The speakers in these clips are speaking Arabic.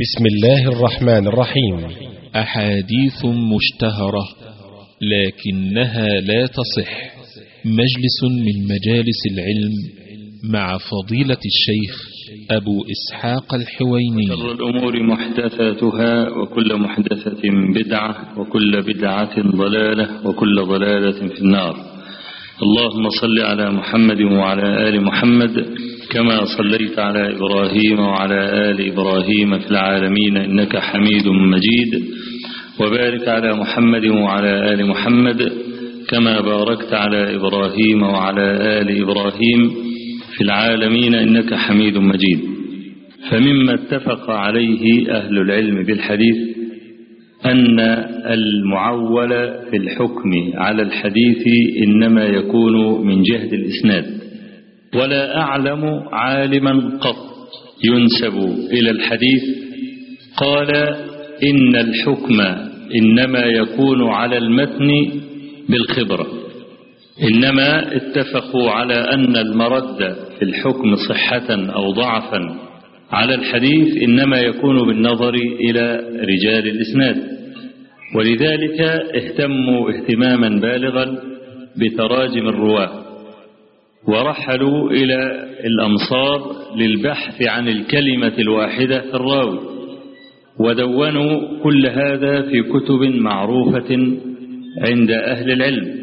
بسم الله الرحمن الرحيم. أحاديث مشتهرة لكنها لا تصح. مجلس من مجالس العلم مع فضيلة الشيخ أبو إسحاق الحويني. شر الأمور محدثاتها وكل محدثة بدعة وكل بدعة ضلالة وكل ضلالة في النار. اللهم صل على محمد وعلى آل محمد كما صليت على إبراهيم وعلى آل إبراهيم في العالمين إنك حميد مجيد، وبارك على محمد وعلى آل محمد كما باركت على إبراهيم وعلى آل إبراهيم في العالمين إنك حميد مجيد. فمما اتفق عليه أهل العلم بالحديث أن المعول في الحكم على الحديث إنما يكون من جهة الإسناد، ولا أعلم عالما قط ينسب إلى الحديث قال إن الحكم إنما يكون على المتن بالخبرة، إنما اتفقوا على أن المرد في الحكم صحة أو ضعفا على الحديث إنما يكون بالنظر إلى رجال الإسناد، ولذلك اهتموا اهتماما بالغا بتراجم الرواة، ورحلوا إلى الأمصار للبحث عن الكلمة الواحدة في الراوي، ودونوا كل هذا في كتب معروفة عند أهل العلم،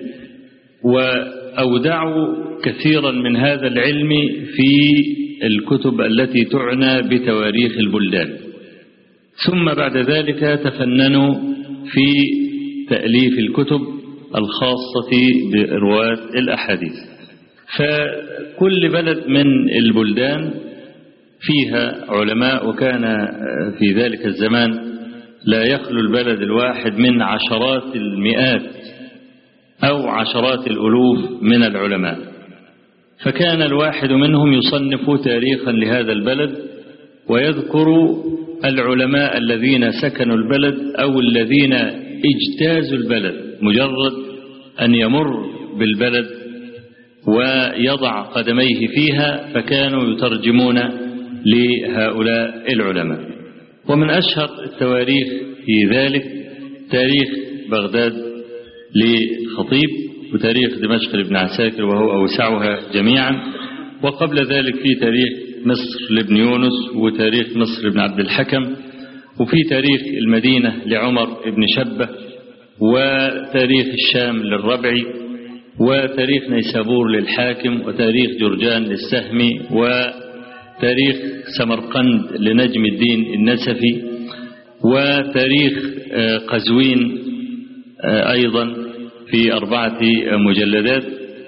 وأودعوا كثيرا من هذا العلم في الكتب التي تعنى بتواريخ البلدان، ثم بعد ذلك تفننوا في تأليف الكتب الخاصة برواة الأحاديث. فكل بلد من البلدان فيها علماء، وكان في ذلك الزمان لا يخلو البلد الواحد من عشرات المئات أو عشرات الألوف من العلماء، فكان الواحد منهم يصنف تاريخا لهذا البلد ويذكر العلماء الذين سكنوا البلد أو الذين اجتازوا البلد، مجرد أن يمر بالبلد ويضع قدميه فيها فكانوا يترجمون لهؤلاء العلماء. ومن أشهر التواريخ في ذلك تاريخ بغداد لخطيب، وتاريخ دمشق لابن عساكر وهو أوسعها جميعا، وقبل ذلك في تاريخ مصر لابن يونس، وتاريخ مصر لابن عبد الحكم، وفي تاريخ المدينة لعمر بن شبة، وتاريخ الشام للربعي، وتاريخ نيسابور للحاكم، وتاريخ جرجان للسهمي، وتاريخ سمرقند لنجم الدين النسفي، وتاريخ قزوين أيضا في 4 مجلدات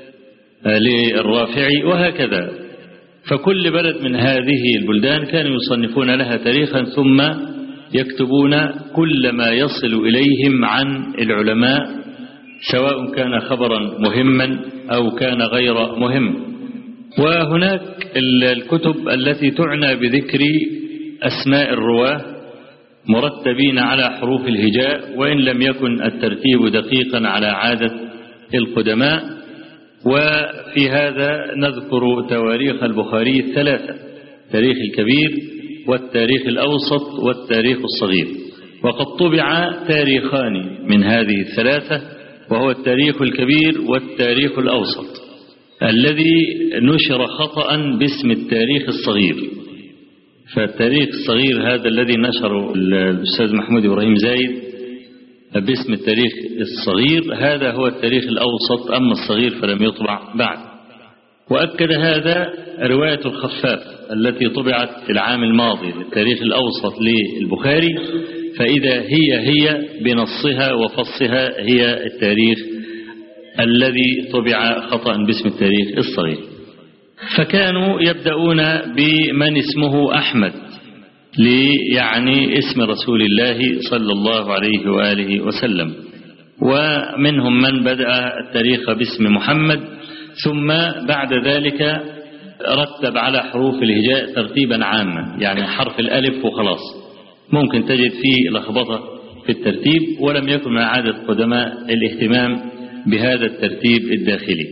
للرافعي، وهكذا. فكل بلد من هذه البلدان كانوا يصنفون لها تاريخا ثم يكتبون كل ما يصل إليهم عن العلماء، سواء كان خبرا مهما أو كان غير مهم. وهناك الكتب التي تعنى بذكر أسماء الرواة مرتبين على حروف الهجاء، وإن لم يكن الترتيب دقيقا على عادة القدماء. وفي هذا نذكر تواريخ البخاري 3: التاريخ الكبير والتاريخ الأوسط والتاريخ الصغير. وقد طبع تاريخان من هذه 3، وهو التاريخ الكبير والتاريخ الأوسط، الذي نشر خطأ باسم التاريخ الصغير. فالتاريخ الصغير هذا الذي نشره الأستاذ محمود إبراهيم زايد باسم التاريخ الصغير، هذا هو التاريخ الأوسط، أما الصغير فلم يطبع بعد. وأكد هذا رواية الخفاف التي طبعت في العام الماضي للتاريخ الأوسط للبخاري، فإذا هي بنصها وفصها هي التاريخ الذي طبع خطأ باسم التاريخ الصغير. فكانوا يبدأون بمن اسمه أحمد، يعني اسم رسول الله صلى الله عليه وآله وسلم، ومنهم من بدأ التاريخ باسم محمد، ثم بعد ذلك رتب على حروف الهجاء ترتيبا عاما، يعني حرف الألف وخلاص. ممكن تجد فيه لخبطة في الترتيب، ولم يكن من عادة قدماء الاهتمام بهذا الترتيب الداخلي.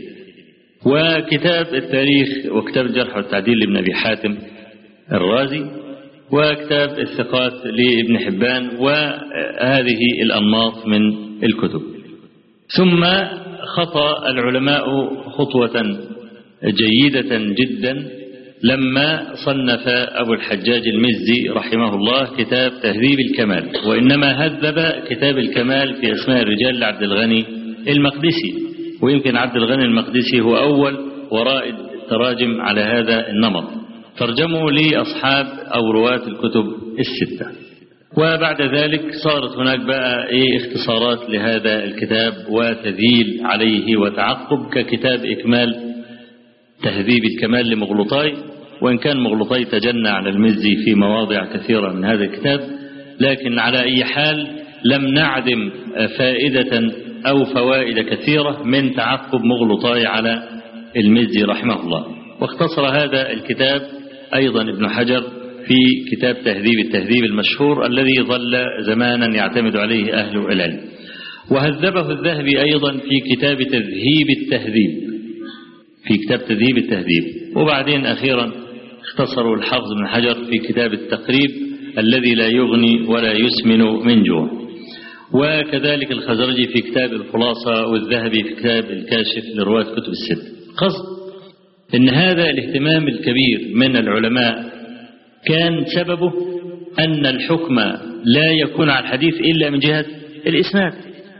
وكتاب التاريخ وكتاب الجرح والتعديل لابن أبي حاتم الرازي وكتاب الثقات لابن حبان، وهذه الأنماط من الكتب. ثم خطأ العلماء خطوة جيدة جدا لما صنف أبو الحجاج المزي رحمه الله كتاب تهذيب الكمال، وإنما هذب كتاب الكمال في أسماء الرجال لعبد الغني المقدسي، ويمكن عبد الغني المقدسي هو أول ورائد التراجم على هذا النمط، ترجموا لأصحاب أو رواة الكتب الستة. وبعد ذلك صارت هناك بقى اختصارات لهذا الكتاب وتذييل عليه وتعقب، ككتاب إكمال تهذيب الكمال لمغلطاي، وإن كان مغلطاي تجنى على المزي في مواضع كثيرة من هذا الكتاب، لكن على أي حال لم نعدم فائدة أو فوائد كثيرة من تعقب مغلطاي على المزي رحمه الله. واختصر هذا الكتاب أيضا ابن حجر في كتاب تهذيب التهذيب المشهور الذي ظل زمانا يعتمد عليه أهل العلم. وهذبه الذهبي أيضا في كتاب تذهيب التهذيب، في كتاب تذهيب التهذيب. وبعدين أخيرا اختصروا الحافظ بن حجر في كتاب التقريب الذي لا يغني ولا يسمن من جوع. وكذلك الخزرجي في كتاب الخلاصة، والذهبي في كتاب الكاشف لرواة كتب الست. قصد إن هذا الاهتمام الكبير من العلماء كان سببه أن الحكم لا يكون على الحديث إلا من جهة الإسناد.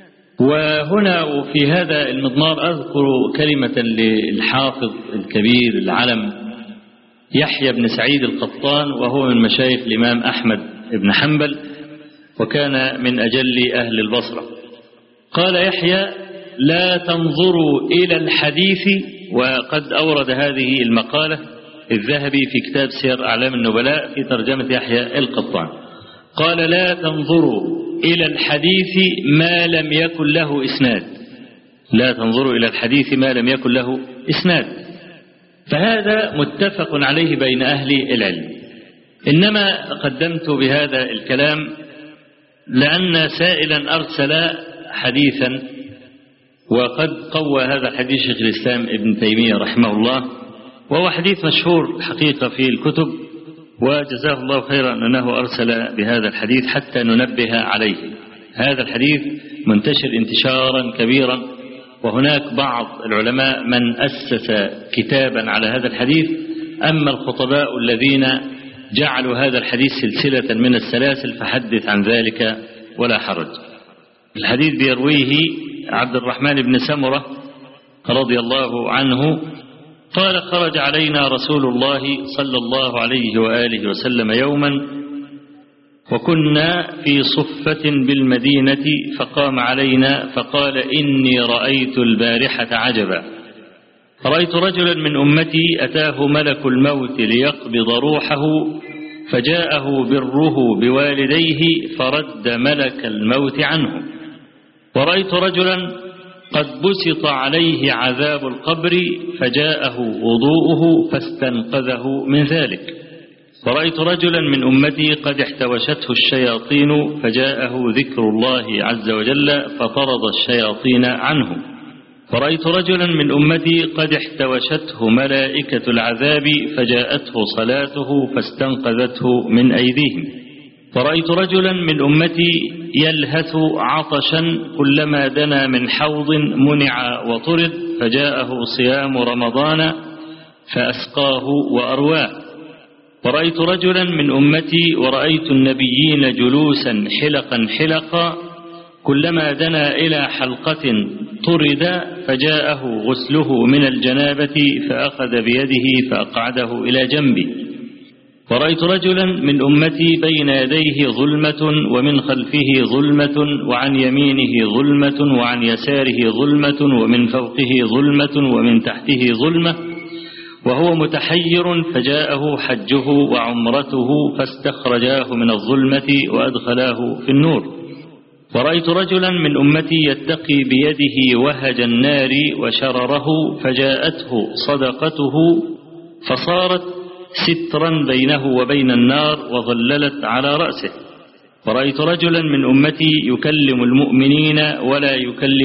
وهنا وفي هذا المضمار أذكر كلمة للحافظ الكبير العلم يحيى بن سعيد القطان، وهو من مشايخ الإمام أحمد بن حنبل، وكان من أجل أهل البصرة. قال يحيى: لا تنظروا إلى الحديث، وقد أورد هذه المقالة الذهبي في كتاب سير أعلام النبلاء في ترجمة يحيى القطان. قال: لا تنظروا إلى الحديث ما لم يكن له إسناد. لا تنظروا إلى الحديث ما لم يكن له إسناد. فهذا متفق عليه بين أهل العلم. إنما قدمت بهذا الكلام لأن سائلا أرسل حديثا، وقد قوى هذا الحديث شيخ الإسلام ابن تيمية رحمه الله، وهو حديث مشهور حقيقة في الكتب، وجزاه الله خيرا أنه أرسل بهذا الحديث حتى ننبه عليه. هذا الحديث منتشر انتشارا كبيرا، وهناك بعض العلماء من أسس كتابا على هذا الحديث. أما الخطباء الذين جعلوا هذا الحديث سلسلة من السلاسل فحدث عن ذلك ولا حرج. الحديث بيرويه عبد الرحمن بن سمرة رضي الله عنه قال: خرج علينا رسول الله صلى الله عليه وآله وسلم يوما، وكنا في صفة بالمدينة، فقام علينا فقال: إني رأيت البارحة عجبا، رأيت رجلا من أمتي أتاه ملك الموت ليقبض روحه، فجاءه بره بوالديه فرد ملك الموت عنه، ورأيت رجلا قد بسط عليه عذاب القبر فجاءه وضوءه فاستنقذه من ذلك، ورأيت رجلا من أمتي قد احتوشته الشياطين فجاءه ذكر الله عز وجل فطرد الشياطين عنه، ورأيت رجلا من أمتي قد احتوشته ملائكة العذاب فجاءته صلاته فاستنقذته من أيديهم، ورأيت رجلا من أمتي يلهث عطشا كلما دنا من حوض منع وطرد فجاءه صيام رمضان فأسقاه وأرواه، ورأيت رجلا من أمتي ورأيت النبيين جلوسا حلقا حلقا كلما دنا إلى حلقة طرد فجاءه غسله من الجنابة فأخذ بيده فأقعده إلى جنبه، ورأيت رجلا من أمتي بين يديه ظلمة ومن خلفه ظلمة وعن يمينه ظلمة وعن يساره ظلمة ومن فوقه ظلمة ومن تحته ظلمة وهو متحير، فجاءه حجه وعمرته فاستخرجاه من الظلمة وأدخلاه في النور، ورأيت رجلا من أمتي يتقي بيده وهج النار وشرره فجاءته صدقته فصارت سترا بينه وبين النار وظللت على رأسه، ورأيت رجلا من أمتي يكلم المؤمنين ولا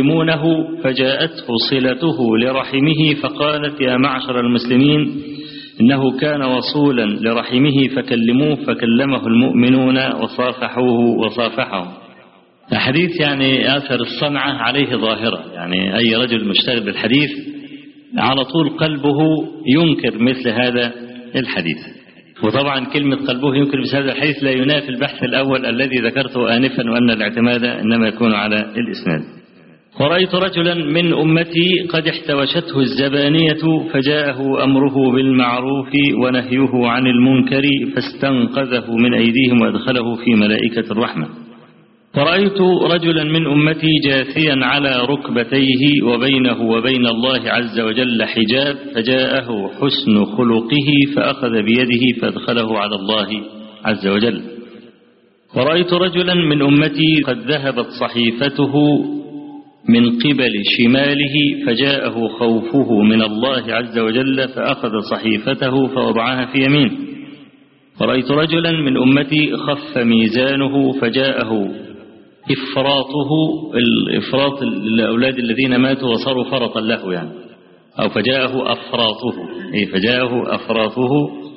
يكلمونه فجاءته صلته لرحمه فقالت: يا معشر المسلمين إنه كان وصولا لرحمه فكلموه فكلمه المؤمنون وصافحوه وصافحهم. الحديث يعني آثر الصنعة عليه ظاهرة، يعني أي رجل مشتغل بالحديث على طول قلبه ينكر مثل هذا الحديث. وطبعا كلمة قلبه ينكر مثل هذا الحديث لا ينافي البحث الأول الذي ذكرته آنفا، وأن الاعتماد إنما يكون على الإسناد. ورأيت رجلا من أمتي قد احتوشته الزبانية فجاءه أمره بالمعروف ونهيه عن المنكر فاستنقذه من أيديهم وأدخله في ملائكة الرحمة. ورأيت رجلا من أمتي جاثيا على ركبتيه وبينه وبين الله عز وجل حجاب فجاءه حسن خلقه فأخذ بيده فأدخله على الله عز وجل. ورأيت رجلا من أمتي قد ذهبت صحيفته من قبل شماله فجاءه خوفه من الله عز وجل فأخذ صحيفته فوضعها في يمينه. ورأيت رجلا من أمتي خف ميزانه فجاءه إفراطه، الإفراط الأولاد الذين ماتوا وصاروا فرطا له يعني، أو فجاءه أفراطه، فجاءه أفراطه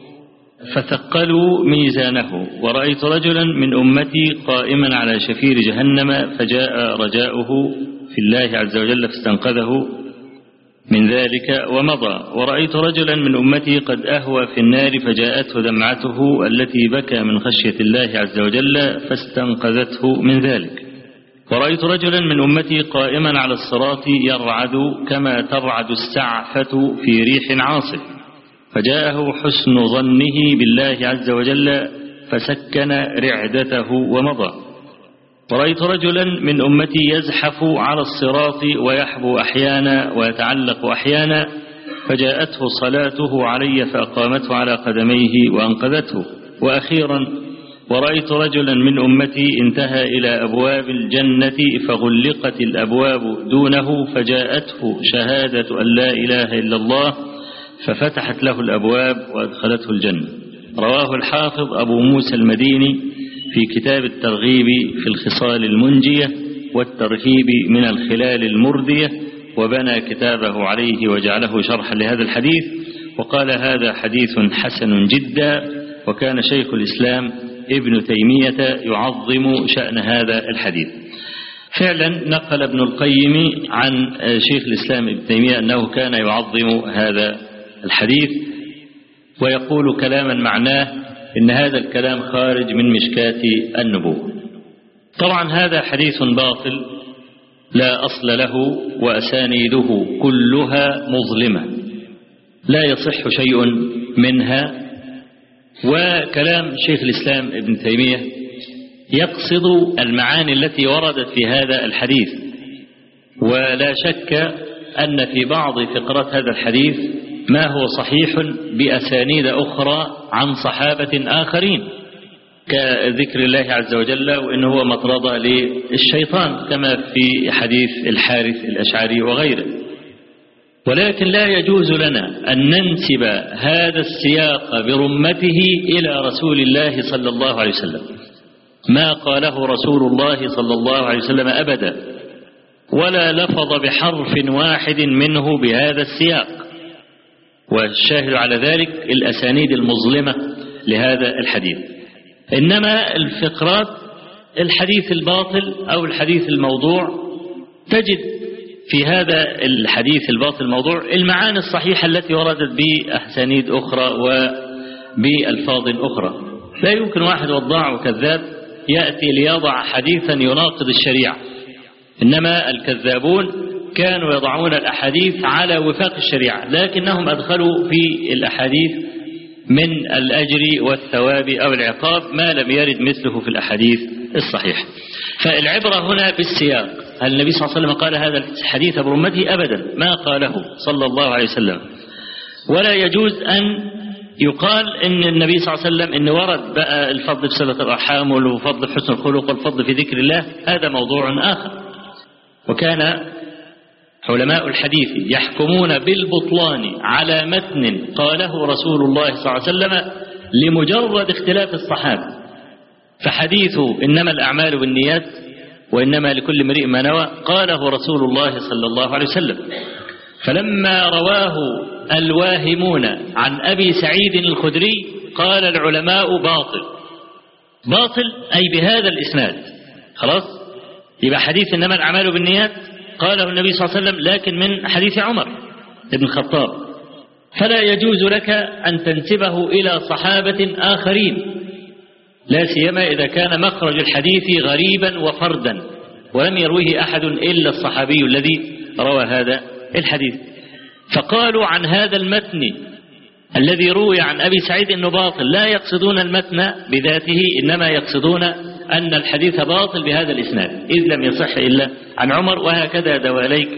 فثقلوا ميزانه. ورأيت رجلا من أمتي قائما على شفير جهنم فجاء رجاؤه في الله عز وجل فاستنقذه من ذلك ومضى. ورأيت رجلا من أمتي قد أهوى في النار فجاءته دمعته التي بكى من خشية الله عز وجل فاستنقذته من ذلك. ورأيت رجلا من أمتي قائما على الصراط يرعد كما ترعد السعفة في ريح عاصف فجاءه حسن ظنه بالله عز وجل فسكن رعدته ومضى. ورأيت رجلا من أمتي يزحف على الصراط ويحبو أحيانا ويتعلق أحيانا فجاءته صلاته علي فأقامته على قدميه وأنقذته. وأخيرا ورأيت رجلا من أمتي انتهى إلى أبواب الجنة فغلقت الأبواب دونه فجاءته شهادة أن لا إله إلا الله ففتحت له الأبواب وأدخلته الجنة. رواه الحافظ أبو موسى المديني في كتاب الترغيب في الخصال المنجية والترهيب من الخلال المردية، وبنى كتابه عليه وجعله شرحا لهذا الحديث، وقال هذا حديث حسن جدا. وكان شيخ الإسلام ابن تيمية يعظم شأن هذا الحديث. فعلا نقل ابن القيم عن شيخ الإسلام ابن تيمية أنه كان يعظم هذا الحديث ويقول كلاما معناه إن هذا الكلام خارج من مشكاة النبوة. طبعا هذا حديث باطل لا أصل له وأسانيده كلها مظلمة لا يصح شيء منها. وكلام شيخ الإسلام ابن تيمية يقصد المعاني التي وردت في هذا الحديث، ولا شك أن في بعض فقرات هذا الحديث ما هو صحيح بأسانيد أخرى عن صحابة آخرين كذكر الله عز وجل وإنه هو مطردة للشيطان كما في حديث الحارث الأشعري وغيره. ولكن لا يجوز لنا أن ننسب هذا السياق برمته إلى رسول الله صلى الله عليه وسلم. ما قاله رسول الله صلى الله عليه وسلم أبدا، ولا لفظ بحرف واحد منه بهذا السياق. والشاهد على ذلك الأسانيد المظلمة لهذا الحديث. إنما الفقرات الحديث الباطل أو الحديث الموضوع تجد في هذا الحديث الباطل الموضوع المعاني الصحيحة التي وردت بأسانيد أخرى وبألفاظ أخرى. لا يمكن واحد وضاع وكذاب يأتي ليضع حديثا يناقض الشريعة، إنما الكذابون كانوا يضعون الأحاديث على وفاق الشريعة، لكنهم أدخلوا في الأحاديث من الأجر والثواب أو العقاب ما لم يرد مثله في الأحاديث الصحيحة. فالعبرة هنا بالسياق. هل النبي صلى الله عليه وسلم قال هذا الحديث برمته؟ أبدا ما قاله صلى الله عليه وسلم. ولا يجوز أن يقال إن النبي صلى الله عليه وسلم إن ورد بقى الفضل في صلة الأرحام والفضل في حسن الخلق والفضل في ذكر الله، هذا موضوع آخر. وكان علماء الحديث يحكمون بالبطلان على متن قاله رسول الله صلى الله عليه وسلم لمجرد اختلاف الصحابة. فحديث إنما الأعمال بالنيات وإنما لكل امرئ ما نوى قاله رسول الله صلى الله عليه وسلم. فلما رواه الواهمون عن أبي سعيد الخدري قال العلماء باطل. باطل أي بهذا الإسناد. خلاص، يبقى حديث إنما الأعمال بالنيات قاله النبي صلى الله عليه وسلم لكن من حديث عمر بن الخطاب، فلا يجوز لك أن تنسبه إلى صحابة آخرين، لا سيما إذا كان مخرج الحديث غريبا وفردا ولم يرويه أحد إلا الصحابي الذي روى هذا الحديث. فقالوا عن هذا المتن الذي روي عن أبي سعيد أنه باطل، لا يقصدون المتن بذاته، إنما يقصدون أن الحديث باطل بهذا الإسناد إذ لم يصح إلا عن عمر، وهكذا دواليك.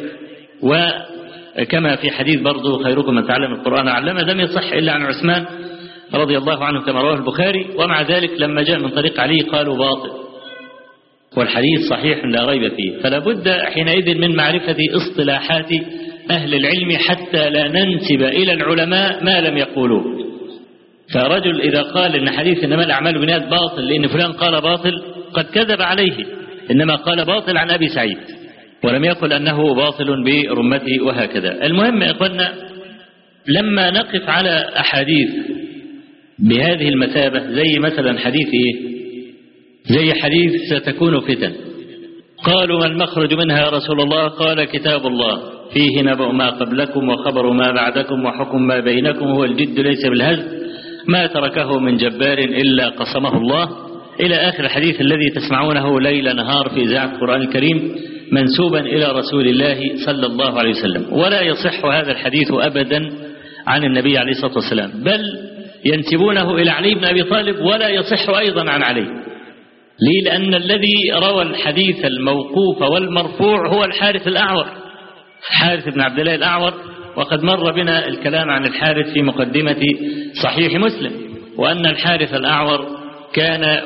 وكما في حديث برضو خيركم من تعلم القرآن علمه لم يصح إلا عن عثمان رضي الله عنه كما رواه البخاري، ومع ذلك لما جاء من طريق علي قالوا باطل، والحديث صحيح لا ريب فيه. فلا بد حينئذ من معرفة اصطلاحات أهل العلم حتى لا ننسب إلى العلماء ما لم يقولوه. فرجل إذا قال إن حديث إنما الأعمال بالنيات باطل لأن فلان قال باطل قد كذب عليه، إنما قال باطل عن أبي سعيد ولم يقل أنه باطل برمته وهكذا. المهم يا إخوانا، لما نقف على أحاديث بهذه المثابة زي مثلا حديث زي حديث ستكون فتن، قالوا ما المخرج منها يا رسول الله؟ قال كتاب الله فيه نبأ ما قبلكم وخبر ما بعدكم وحكم ما بينكم، هو الجد ليس بالهزل، ما تركه من جبار إلا قصمه الله، إلى آخر الحديث الذي تسمعونه ليل نهار في إذاعة القرآن الكريم منسوبا إلى رسول الله صلى الله عليه وسلم. ولا يصح هذا الحديث أبدا عن النبي عليه الصلاة والسلام، بل ينسبونه إلى علي بن أبي طالب ولا يصح أيضا عن علي. ليه؟ لأن الذي روى الحديث الموقوف والمرفوع هو الحارث الأعور، حارث بن عبد الله الأعور، وقد مر بنا الكلام عن الحارث في مقدمة صحيح مسلم، وأن الحارث الأعور كان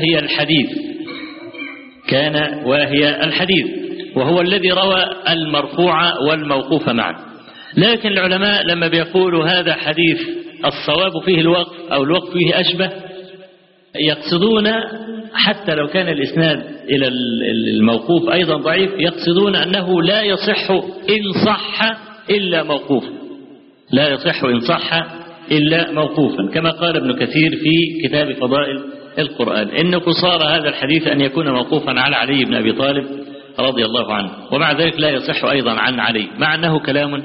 واهي الحديث وهو الذي روى المرفوع والموقوف معا. لكن العلماء لما بيقولوا هذا حديث الصواب فيه الوقف أو الوقف فيه أشبه، يقصدون حتى لو كان الإسناد إلى الموقوف أيضا ضعيف، يقصدون أنه لا يصح إن صح إلا موقوفا، لا يصح إن صح إلا موقوفا، كما قال ابن كثير في كتاب فضائل القرآن إن قصار هذا الحديث أن يكون موقوفا على علي بن أبي طالب رضي الله عنه، ومع ذلك لا يصح أيضا عن علي، مع أنه كلام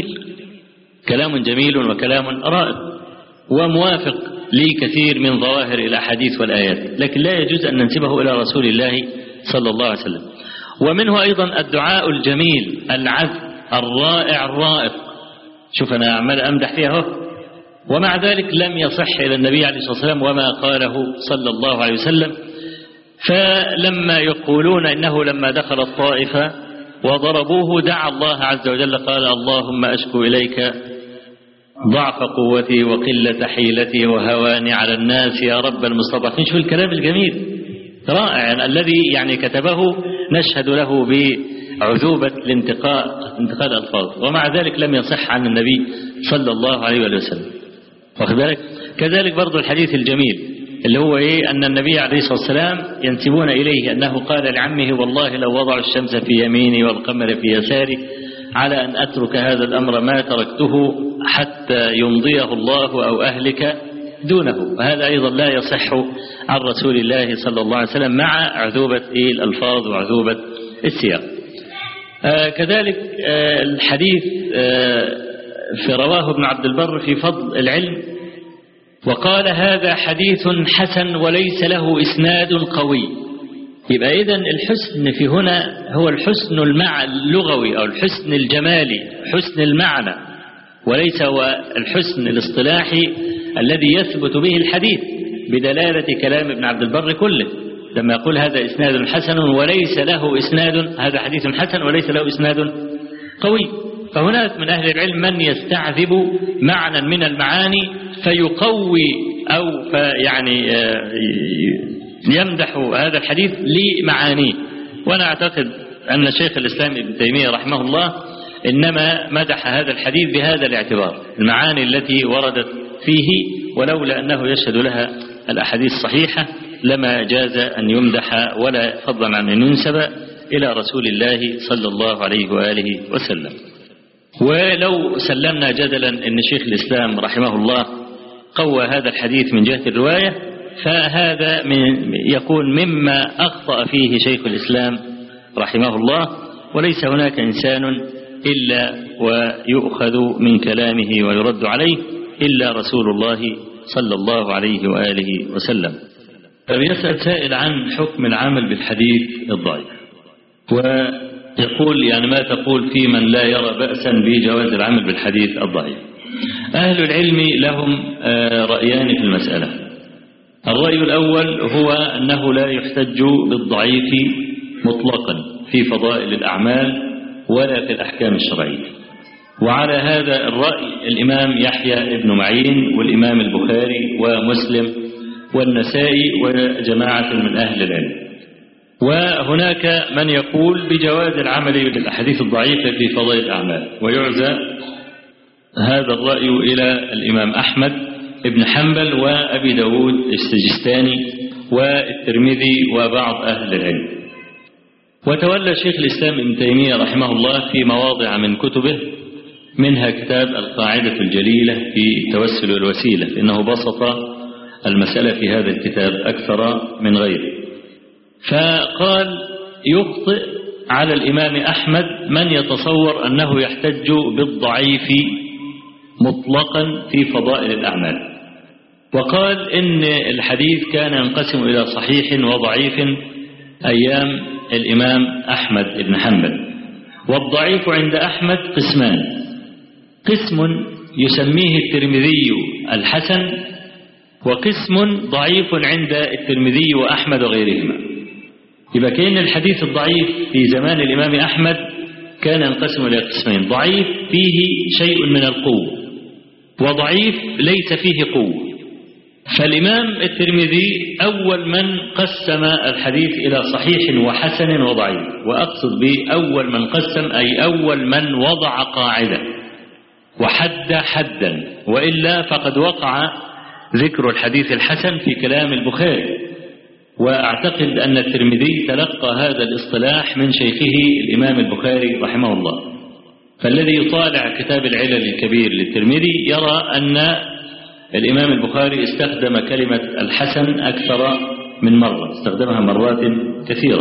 جميل وكلام رائع وموافق لكثير من ظواهر الأحاديث والآيات، لكن لا يجوز أن ننسبه إلى رسول الله صلى الله عليه وسلم. ومنه أيضا الدعاء الجميل العذب الرائع الرائق، شوف أنا عمال أمدح فيها، ومع ذلك لم يصح إلى النبي عليه الصلاة والسلام وما قاله صلى الله عليه وسلم. فلما يقولون إنه لما دخل الطائفة وضربوه دعا الله عز وجل قال اللهم أشكو إليك ضعف قوتي وقلة حيلتي وهواني على الناس يا رب المستضعفين. شوف الكلام الجميل رائع الذي يعني كتبه نشهد له بعذوبة الانتقاء الألفاظ، ومع ذلك لم يصح عن النبي صلى الله عليه وسلم. واخد بالك؟ كذلك برضو الحديث الجميل اللي هو أن النبي عليه الصلاة والسلام ينسبون إليه أنه قال لعمه والله لو وضعوا الشمس في يميني والقمر في يساري على أن أترك هذا الأمر ما تركته حتى يمضيه الله أو أهلك دونه. وهذا أيضا لا يصح عن رسول الله صلى الله عليه وسلم مع عذوبة الألفاظ وعذوبة السياق. كذلك الحديث في رواه ابن عبد البر في فضل العلم وقال هذا حديث حسن وليس له إسناد قوي. يبقى إذن الحسن في هنا هو الحسن اللغوي أو الحسن الجمالي، حسن المعنى، وليس هو الحسن الاصطلاحي الذي يثبت به الحديث بدلالة كلام ابن عبد البر كله لما يقول هذا إسناد حسن وليس له إسناد، هذا حديث حسن وليس له إسناد قوي. فهناك من أهل العلم من يستعذب معنى من المعاني فيقوي أو يعني يمدح هذا الحديث لمعانيه. وأنا أعتقد أن شيخ الإسلام ابن تيمية رحمه الله إنما مدح هذا الحديث بهذا الاعتبار، المعاني التي وردت فيه، ولولا أنه يشهد لها الأحاديث الصحيحة لما جاز أن يمدح ولا فضلا عن أن ينسب إلى رسول الله صلى الله عليه وآله وسلم. ولو سلمنا جدلا أن شيخ الإسلام رحمه الله قوى هذا الحديث من جهة الرواية، فهذا يكون مما أخطأ فيه شيخ الإسلام رحمه الله، وليس هناك إنسان إلا ويؤخذ من كلامه ويرد عليه إلا رسول الله صلى الله عليه وآله وسلم. فبيسأل سائل عن حكم العمل بالحديث الضعيف، ويقول يعني ما تقول في من لا يرى بأسا بجواز العمل بالحديث الضعيف؟ أهل العلم لهم رأيان في المسألة. الرأي الأول هو أنه لا يحتج بالضعيف مطلقا في فضائل الأعمال ولا في الأحكام الشرعية، وعلى هذا الرأي الإمام يحيى بن معين والإمام البخاري ومسلم والنسائي وجماعة من أهل العلم. وهناك من يقول بجواز العمل بالأحاديث الضعيفة في فضائل الأعمال، ويعزى هذا الرأي إلى الإمام أحمد بن حنبل وأبي داود السجستاني والترمذي وبعض أهل العلم. وتولى شيخ الإسلام ابن تيمية رحمه الله في مواضع من كتبه، منها كتاب القاعدة الجليلة في التوسل والوسيلة، لأنه بسط المسألة في هذا الكتاب أكثر من غيره. فقال يخطئ على الإمام أحمد من يتصور أنه يحتج بالضعيف مطلقا في فضائل الأعمال، وقال إن الحديث كان ينقسم إلى صحيح وضعيف أيام الإمام أحمد بن حنبل، والضعيف عند أحمد قسمان: قسم يسميه الترمذي الحسن، وقسم ضعيف عند الترمذي وأحمد وغيرهما. يبقى كأن الحديث الضعيف في زمان الإمام أحمد كان ينقسم إلى قسمين: ضعيف فيه شيء من القوة، وضعيف ليس فيه قوة. فالإمام الترمذي أول من قسم الحديث إلى صحيح وحسن وضعيف، وأقصد بأول من قسم أي أول من وضع قاعدة وحد حدا، وإلا فقد وقع ذكر الحديث الحسن في كلام البخاري. وأعتقد أن الترمذي تلقى هذا الاصطلاح من شيخه الإمام البخاري رحمه الله. فالذي يطالع كتاب العلل الكبير للترمذي يرى أن الإمام البخاري استخدم كلمة الحسن أكثر من مرة، استخدمها مرات كثيرة.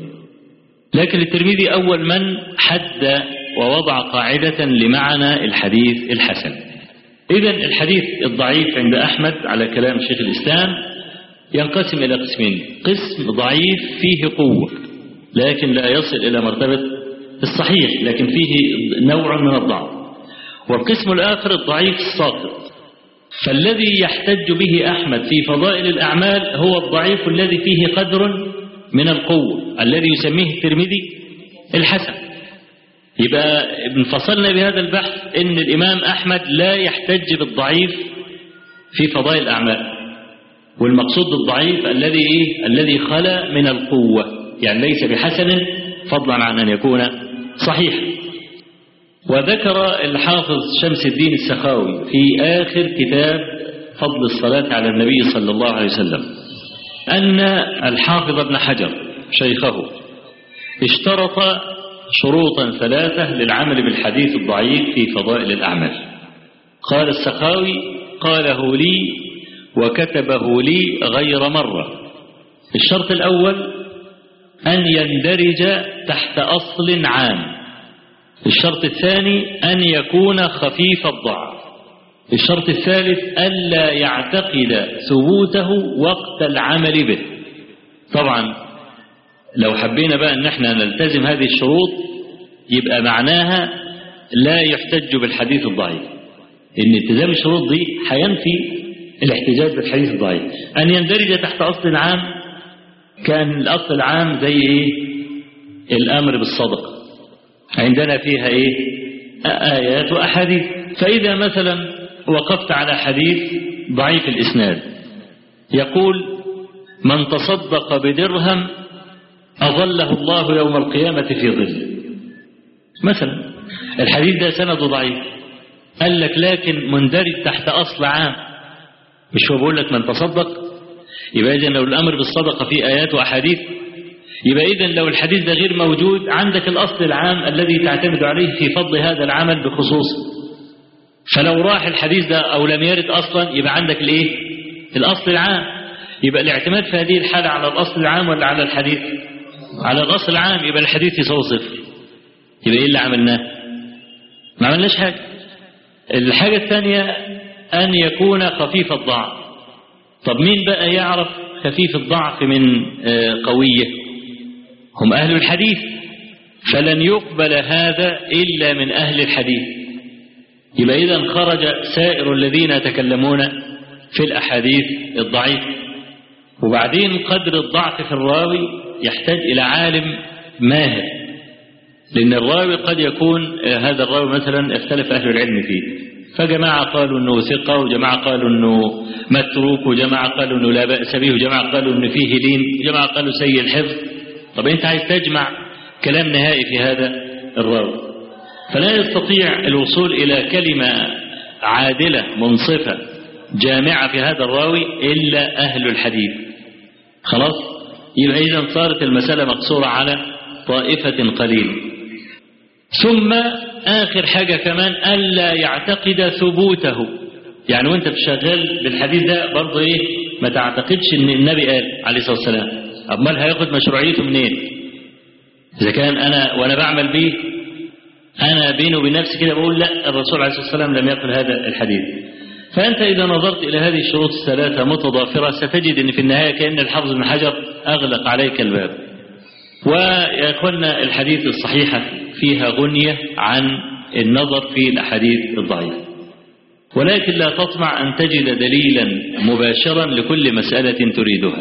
لكن الترمذي أول من حد ووضع قاعدة لمعنى الحديث الحسن. إذن الحديث الضعيف عند أحمد على كلام شيخ الإسلام ينقسم إلى قسمين: قسم ضعيف فيه قوة لكن لا يصل إلى مرتبة الصحيح لكن فيه نوع من الضعف، والقسم الآخر الضعيف الساقط. فالذي يحتج به أحمد في فضائل الأعمال هو الضعيف الذي فيه قدر من القوة الذي يسميه الترمذي الحسن. يبقى انفصلنا بهذا البحث إن الإمام أحمد لا يحتج بالضعيف في فضائل الأعمال، والمقصود بالضعيف الذي خلا من القوة، يعني ليس بحسن فضلا عن أن يكون صحيح. وذكر الحافظ شمس الدين السخاوي في آخر كتاب فضل الصلاة على النبي صلى الله عليه وسلم أن الحافظ ابن حجر شيخه اشترط شروطا 3 للعمل بالحديث الضعيف في فضائل الأعمال. قال السخاوي: قاله لي وكتبه لي غير مرة. الشرط الأول أن يندرج تحت أصل عام. الشرط الثاني أن يكون خفيف الضعف. الشرط الثالث ألا يعتقد ثبوته وقت العمل به. طبعا لو حبينا بقى أن احنا نلتزم هذه الشروط يبقى معناها لا يحتج بالحديث الضعيف، إن التزام الشروط دي هينفي الاحتجاج بالحديث الضعيف. أن يندرج تحت أصل عام، كان الأصل العام زي إيه؟ الأمر بالصدقة، عندنا فيها إيه؟ آيات وأحاديث. فإذا مثلا وقفت على حديث ضعيف الإسناد يقول: من تصدق بدرهم أظله الله يوم القيامة في ظل، مثلا الحديث ده سند ضعيف، قال لك لكن مندرج تحت أصل عام، مش هو بقول لك من تصدق؟ يبقى إذن لو الأمر بالصدقة في آيات وأحاديث يبقى إذن لو الحديث ده غير موجود عندك الأصل العام الذي تعتمد عليه في فضل هذا العمل بخصوصه. فلو راح الحديث ده أو لم يرد أصلا يبقى عندك الإيه؟ الأصل العام. يبقى الاعتماد في هذه الحالة على الأصل العام ولا على الحديث؟ على الأصل العام. يبقى الحديث يساوي صفر. يبقى إيه اللي عملناه؟ ما عملناش حاجة. الحاجة الثانية أن يكون خفيف الضعف. طب مين بقى يعرف خفيف الضعف من قوية؟ هم أهل الحديث، فلن يقبل هذا إلا من أهل الحديث. يبقى إذن خرج سائر الذين يتكلمون في الأحاديث الضعيف. وبعدين قدر الضعف في الراوي يحتاج إلى عالم ماهر، لأن الراوي قد يكون هذا الراوي مثلا اختلف أهل العلم فيه، فجماعة قالوا أنه ثقة، وجماعة قالوا أنه متروك، وجماعة قالوا أنه لا بأس به، وجماعة قالوا أنه فيه لين، وجماعة قالوا سيء الحفظ. طب أنت عايز تجمع كلام نهائي في هذا الراوي، فلا يستطيع الوصول إلى كلمة عادلة منصفة جامعة في هذا الراوي إلا أهل الحديث. خلاص؟ يبقى إذن صارت المسألة مقصورة على طائفة قليلة. ثم آخر حاجة كمان ألا يعتقد ثبوته. يعني وانت بتشغل بالحديث ده برضه إيه؟ ما تعتقدش إن النبي قال عليه الصلاة والسلام. أمال هياخد مشروعيته منين؟ إذا كان أنا وأنا بعمل به أنا بيني وبين نفسي كده بقول لا الرسول عليه الصلاة والسلام لم يقل هذا الحديث. فأنت إذا نظرت إلى هذه الشروط الثلاثة متضافرة ستجد أن في النهاية كأن الحافظ بن حجر أغلق عليك الباب. ويا إخوانا الحديث الصحيحة فيها غنية عن النظر في الأحاديث الضعيفة، ولكن لا تطمع أن تجد دليلا مباشرا لكل مسألة تريدها.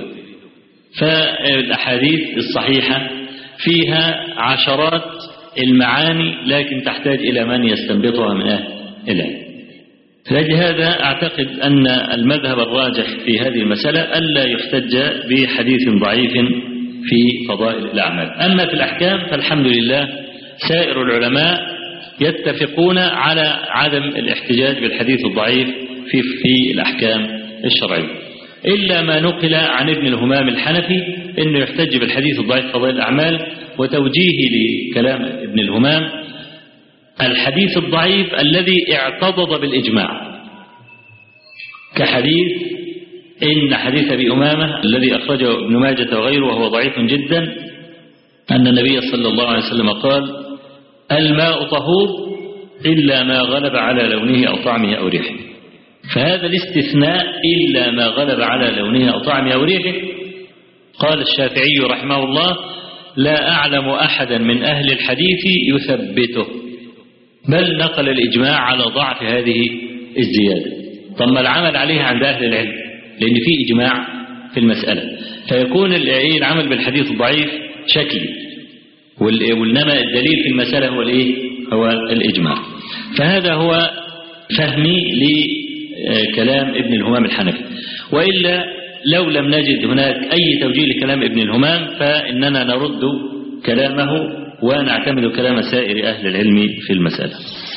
فالأحاديث الصحيحة فيها عشرات المعاني، لكن تحتاج إلى من يستنبطها من أهل العلم. لهذا أعتقد أن المذهب الراجح في هذه المسألة ألا يحتج بحديث ضعيف في فضائل الأعمال. أما في الأحكام فالحمد لله سائر العلماء يتفقون على عدم الاحتجاج بالحديث الضعيف في الأحكام الشرعية، إلا ما نقل عن ابن الهمام الحنفي أنه يحتج بالحديث الضعيف في فضائل الأعمال. وتوجيهي لكلام ابن الهمام الحديث الضعيف الذي اعتضد بالإجماع، كحديث إن حديث أبي أمامة الذي أخرجه ابن ماجة وغيره وهو ضعيف جدا، أن النبي صلى الله عليه وسلم قال الماء طهور إلا ما غلب على لونه أو طعمه أو ريحه. فهذا الاستثناء إلا ما غلب على لونه أو طعمه أو ريحه، قال الشافعي رحمه الله لا أعلم أحدا من أهل الحديث يثبته، بل نقل الإجماع على ضعف هذه الزيادة. ثم العمل عليها عند أهل العلم لأن فيه إجماع في المسألة، فيكون العمل بالحديث الضعيف شكلي، وإنما الدليل في المسألة هو الإيه؟ هو الإجماع. فهذا هو فهمي لكلام ابن الهمام الحنفي. وإلا لو لم نجد هناك أي توجيه لكلام ابن الهمام فإننا نرد كلامه ونعتمد كلام سائر أهل العلم في المسألة.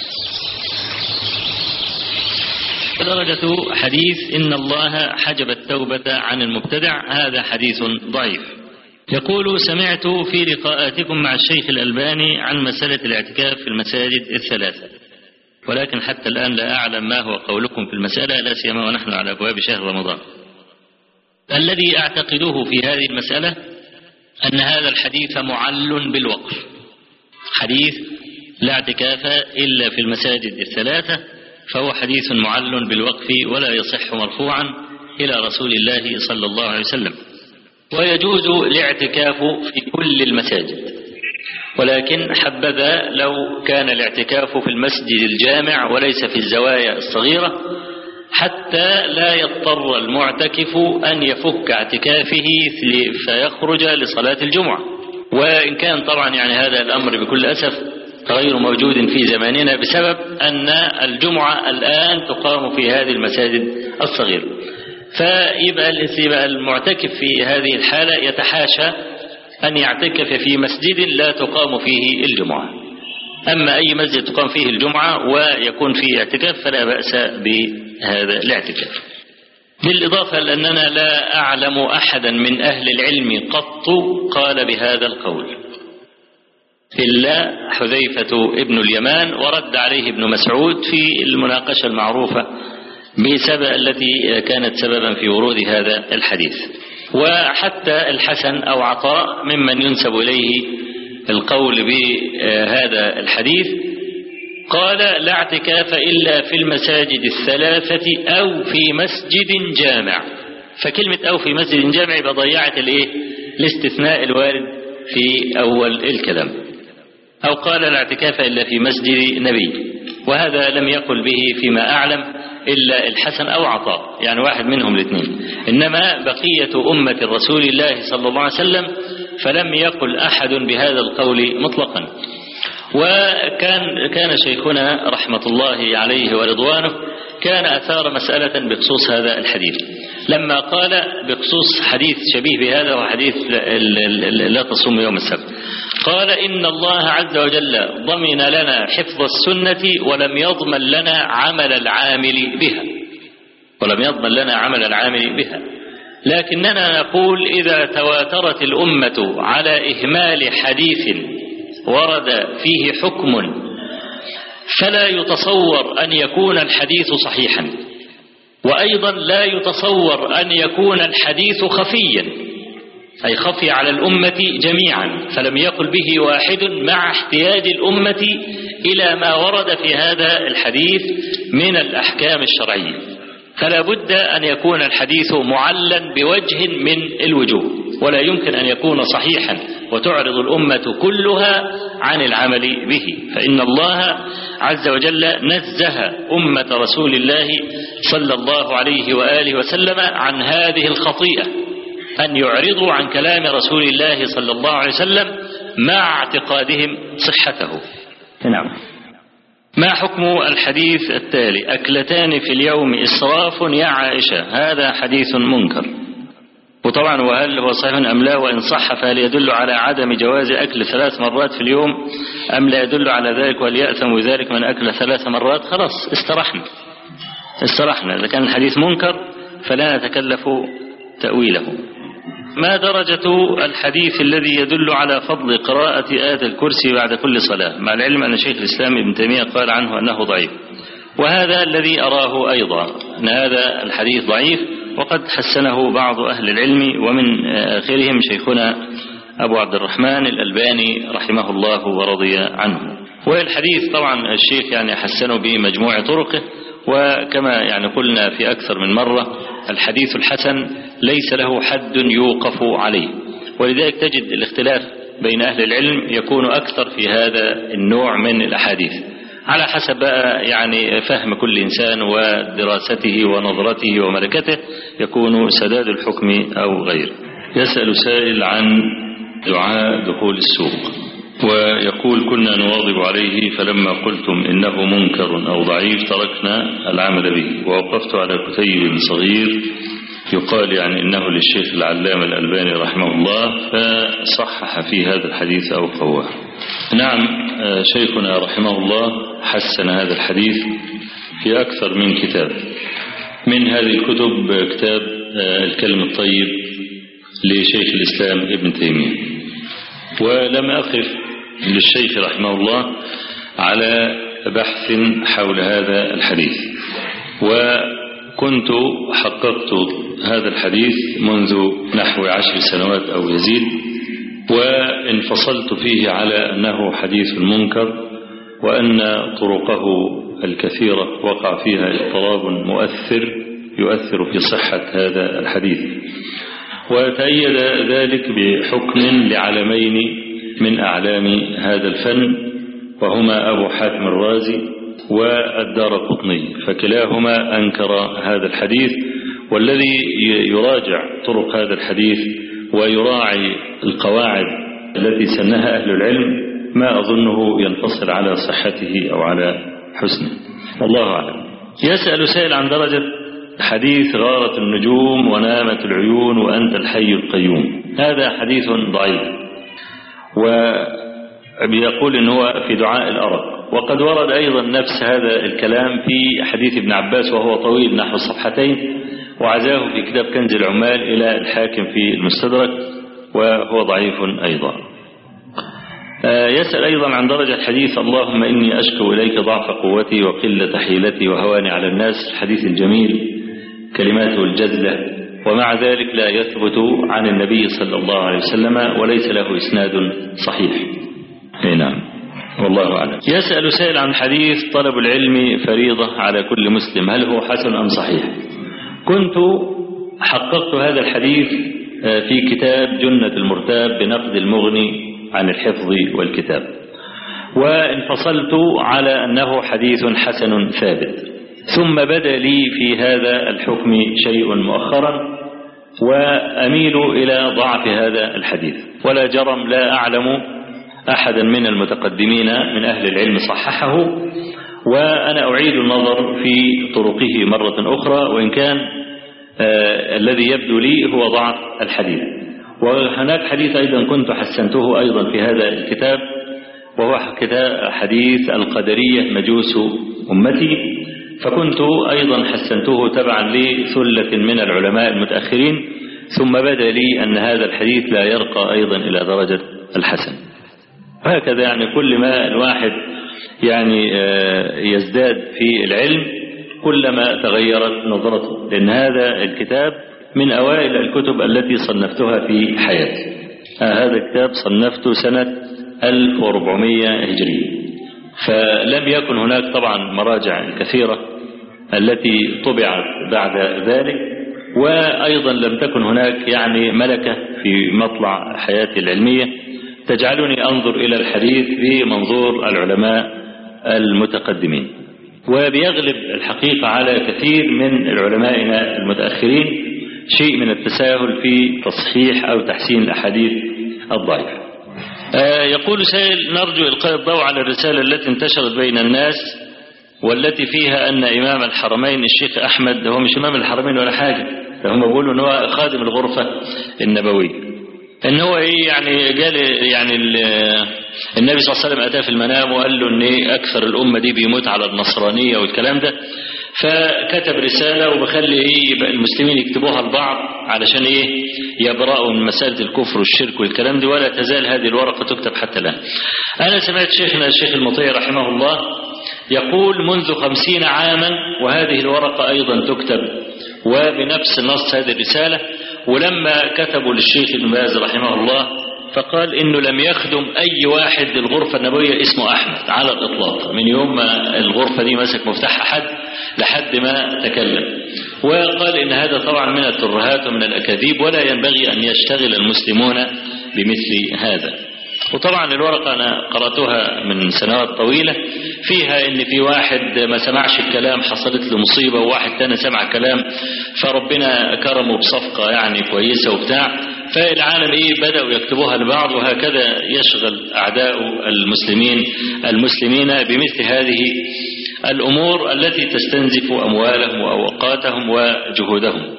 درجة حديث إن الله حجب التوبة عن المبتدع، هذا حديث ضعيف. يقول سمعت في لقاءاتكم مع الشيخ الألباني عن مسألة الاعتكاف في المساجد الثلاثة، ولكن حتى الآن لا أعلم ما هو قولكم في المسألة، لا سيما ونحن على أبواب شهر رمضان. الذي أعتقده في هذه المسألة أن هذا الحديث معل بالوقف، حديث لا اعتكاف إلا في المساجد الثلاثة، فهو حديث معل بالوقف ولا يصح مرفوعا إلى رسول الله صلى الله عليه وسلم. ويجوز الاعتكاف في كل المساجد، ولكن حبذا لو كان الاعتكاف في المسجد الجامع وليس في الزوايا الصغيرة، حتى لا يضطر المعتكف أن يفك اعتكافه فيخرج لصلاة الجمعة. وإن كان طبعا يعني هذا الأمر بكل أسف غير موجود في زماننا بسبب أن الجمعة الآن تقام في هذه المساجد الصغيرة، فيبقى المعتكف في هذه الحالة يتحاشى أن يعتكف في مسجد لا تقام فيه الجمعة. أما أي مسجد تقام فيه الجمعة ويكون فيه اعتكاف فلا بأس بهذا الاعتكاف. بالإضافة لأننا لا أعلم أحدا من أهل العلم قط قال بهذا القول إلا حذيفة ابن اليمان، ورد عليه ابن مسعود في المناقشة المعروفة التي كانت سببا في ورود هذا الحديث. وحتى الحسن أو عطاء ممن ينسب إليه القول بهذا الحديث قال: لا اعتكاف إلا في المساجد الثلاثة أو في مسجد جامع. فكلمة أو في مسجد جامع يبقى ضيعت الاستثناء الوارد في أول الكلام. أو قال: لا اعتكاف إلا في مسجد نبي، وهذا لم يقل به فيما أعلم إلا الحسن أو عطاء، يعني واحد منهم الاثنين. إنما بقية أمة رسول الله صلى الله عليه وسلم فلم يقل أحد بهذا القول مطلقا. وكان شيخنا رحمة الله عليه ورضوانه كان أثار مسألة بخصوص هذا الحديث لما قال بخصوص حديث شبيه بهذا وحديث لا تصوم يوم السبت. قال: إن الله عز وجل ضمن لنا حفظ السنة ولم يضمن لنا عمل العامل بها، لكننا نقول إذا تواترت الأمة على إهمال حديث ورد فيه حكم فلا يتصور أن يكون الحديث صحيحا، وأيضا لا يتصور أن يكون الحديث خفيا، أي خفي على الأمة جميعا فلم يقل به واحد، مع احتياج الأمة إلى ما ورد في هذا الحديث من الأحكام الشرعية. فلا بد أن يكون الحديث معلا بوجه من الوجوه، ولا يمكن أن يكون صحيحا وتعرض الأمة كلها عن العمل به، فإن الله عز وجل نزه أمة رسول الله صلى الله عليه وآله وسلم عن هذه الخطيئة، أن يعرضوا عن كلام رسول الله صلى الله عليه وسلم مع اعتقادهم صحته. نعم. ما حكم الحديث التالي: أكلتان في اليوم إسراف يا عائشة؟ هذا حديث منكر. وطبعا وهل هو صحيح أم لا؟ وإن صح فهل يدل على عدم جواز أكل 3 مرات في اليوم أم لا يدل على ذلك؟ وهل يأثم بذلك من أكل 3 مرات؟ خلاص استرحنا. إذا كان الحديث منكر فلا نتكلف تأويله. ما درجة الحديث الذي يدل على فضل قراءة آية الكرسي بعد كل صلاة، مع العلم أن شيخ الإسلام ابن تيمية قال عنه أنه ضعيف، وهذا الذي أراه أيضا أن هذا الحديث ضعيف، وقد حسنه بعض أهل العلم ومن آخرهم شيخنا أبو عبد الرحمن الألباني رحمه الله ورضي عنه. والحديث طبعا الشيخ يعني حسنه بمجموع طرقه، وكما قلنا في أكثر من مرة الحديث الحسن ليس له حد يوقف عليه، ولذلك تجد الاختلاف بين أهل العلم يكون أكثر في هذا النوع من الأحاديث على حسب فهم كل إنسان ودراسته ونظرته وملكته يكون سداد الحكم أو غيره. يسأل سائل عن دعاء دخول السوق، ويقول: كنا نواظب عليه فلما قلتم إنه منكر أو ضعيف تركنا العمل به، ووقفت على كتيب صغير يقال إنه للشيخ العلامة الألباني رحمه الله، فصحح في هذا الحديث أو قواه. نعم، شيخنا رحمه الله حسن هذا الحديث في أكثر من كتاب. من هذه الكتب كتاب الكلم الطيب لشيخ الإسلام ابن تيمية. ولم أقف للشيخ رحمه الله على بحث حول هذا الحديث، وكنت حققت هذا الحديث منذ نحو 10 سنوات أو يزيد، وانفصلت فيه على أنه حديث منكر، وأن طرقه الكثيرة وقع فيها اضطراب مؤثر يؤثر في صحة هذا الحديث. وتأيد ذلك بحكم لعلمين من أعلام هذا الفن، وهما أبو حاتم الرازي والدارقطني، فكلاهما أنكر هذا الحديث. والذي يراجع طرق هذا الحديث ويراعي القواعد التي سنها أهل العلم ما أظنه ينفصل على صحته أو على حسنه، والله أعلم. يسأل سائل عن درجة حديث غارت النجوم ونامت العيون وأنت الحي القيوم. هذا حديث ضعيف، وبيقول إن هو في دعاء الأرق، وقد ورد أيضا نفس هذا الكلام في حديث ابن عباس وهو طويل نحو صفحتين، وعزاه في كتاب كنز العمال إلى الحاكم في المستدرك، وهو ضعيف أيضا. يسأل أيضا عن درجة الحديث اللهم إني أشكو إليك ضعف قوتي وقلة حيلتي وهواني على الناس، الحديث الجميل كلماته الجذلة، ومع ذلك لا يثبت عن النبي صلى الله عليه وسلم وليس له إسناد صحيح. نعم، والله أعلم. يسأل سائل عن حديث طلب العلم فريضة على كل مسلم، هل هو حسن أم صحيح؟ كنت حققت هذا الحديث في كتاب جنة المرتاب بنقد المغني عن الحفظ والكتاب، وانفصلت على أنه حديث حسن ثابت، ثم بدا لي في هذا الحكم شيء مؤخرا وأميل إلى ضعف هذا الحديث، ولا جرم لا أعلم أحدا من المتقدمين من أهل العلم صححه، وأنا أعيد النظر في طرقه مرة أخرى، وإن كان الذي يبدو لي هو ضعف الحديث. وهناك حديث أيضا كنت حسنته أيضا في هذا الكتاب، وهو حديث القدرية مجوس أمتي، فكنت أيضا حسنته تبعا لثلة من العلماء المتأخرين، ثم بدا لي أن هذا الحديث لا يرقى أيضا إلى درجة الحسن. هكذا يعني كل ما الواحد يعني يزداد في العلم كلما تغيرت نظرته، لأن هذا الكتاب من أوائل الكتب التي صنفتها في حياتي. هذا الكتاب صنفته سنة 1400 هجرية، فلم يكن هناك طبعا مراجع كثيرة التي طبعت بعد ذلك، وأيضا لم تكن هناك يعني ملكة في مطلع حياتي العلمية تجعلني أنظر إلى الحديث بمنظور العلماء المتقدمين. وبيغلب الحقيقة على كثير من علمائنا المتأخرين شيء من التساهل في تصحيح أو تحسين الأحاديث الضعيفة. يقول سائل: نرجو إلقاء الضوء على الرسالة التي انتشرت بين الناس والتي فيها أن إمام الحرمين الشيخ أحمد، هو مش إمام الحرمين ولا حاجة، هم بيقولوا أنه هو خادم الغرفة النبوية، ان هو يعني قال يعني النبي صلى الله عليه وسلم اتاه في المنام وقال له ان اكثر الامه دي بيموت على النصرانيه والكلام ده، فكتب رساله وبخلي يبقى المسلمين يكتبوها لبعض علشان يبرأوا من مساله الكفر والشرك والكلام ده، ولا تزال هذه الورقه تكتب حتى الان. انا سمعت شيخنا الشيخ المطيع رحمه الله يقول منذ 50 عاما وهذه الورقه ايضا تكتب وبنفس نص هذه الرساله، ولما كتبوا للشيخ ابن باز رحمه الله فقال انه لم يخدم اي واحد الغرفة النبوية اسمه احمد على الاطلاق، من يوم ما الغرفة دي مسك مفتاح احد لحد ما تكلم، وقال ان هذا طبعا من الترهات ومن الاكاذيب، ولا ينبغي ان يشتغل المسلمون بمثل هذا. وطبعا الورقة أنا قرأتها من سنوات طويلة، فيها إن في واحد ما سمعش الكلام حصلت له مصيبة، وواحد تاني سمع كلام فربنا كرمه بصفقة يعني كويسة وبتاع، فالعالم بدأوا يكتبوها لبعض، وهكذا يشغل أعداء المسلمين بمثل هذه الأمور التي تستنزف أموالهم وأوقاتهم وجهودهم.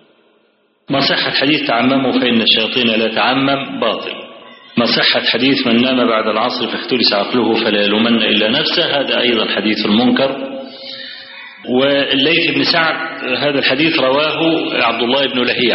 ما صحة حديث تعمموا فإن الشياطين لا تعمم باطل. ما صحة حديث من نام بعد العصر فاختلس عقله فلا يلومن إلا نفسه، هذا أيضا حديث المنكر. والليث بن سعد هذا الحديث رواه عبد الله بن لهيع،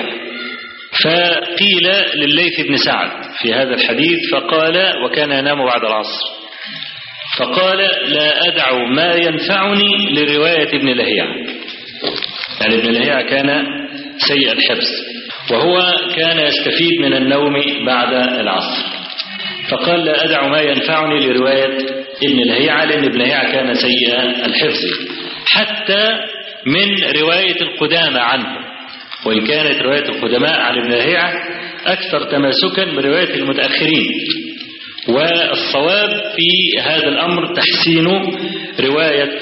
فقيل للليث بن سعد في هذا الحديث فقال وكان ينام بعد العصر، فقال لا أدع ما ينفعني لرواية ابن لهيع، يعني ابن لهيع كان سيء الحفظ وهو كان يستفيد من النوم بعد العصر، فقال لا أدع ما ينفعني لرواية ابن لهيعة، لأن ابن لهيعة كان سيء الحفظ حتى من رواية القدامى عنه، وإن كانت رواية القدماء عن ابن لهيعة أكثر تماسكا برواية المتأخرين. والصواب في هذا الأمر تحسين رواية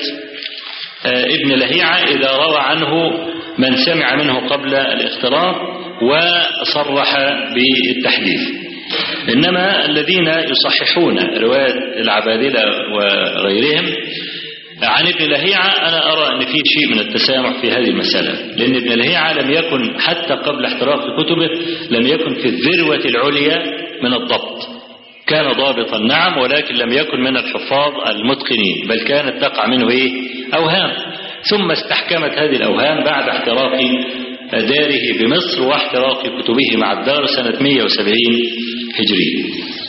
ابن لهيعة إذا روى عنه من سمع منه قبل الاختلاط وصرح بالتحديث. إنما الذين يصححون رواية العبادلة وغيرهم عن ابن لهيعة أنا أرى أن في شيء من التسامح في هذه المسألة، لأن ابن لهيعة لم يكن حتى قبل احتراق كتبه لم يكن في الذروة العليا من الضبط، كان ضابطا نعم، ولكن لم يكن من الحفاظ المتقنين، بل كانت تقع منه أوهام. ثم استحكمت هذه الأوهام بعد احتراق داره بمصر واحتراق كتبه مع الدار سنة 170 هجري.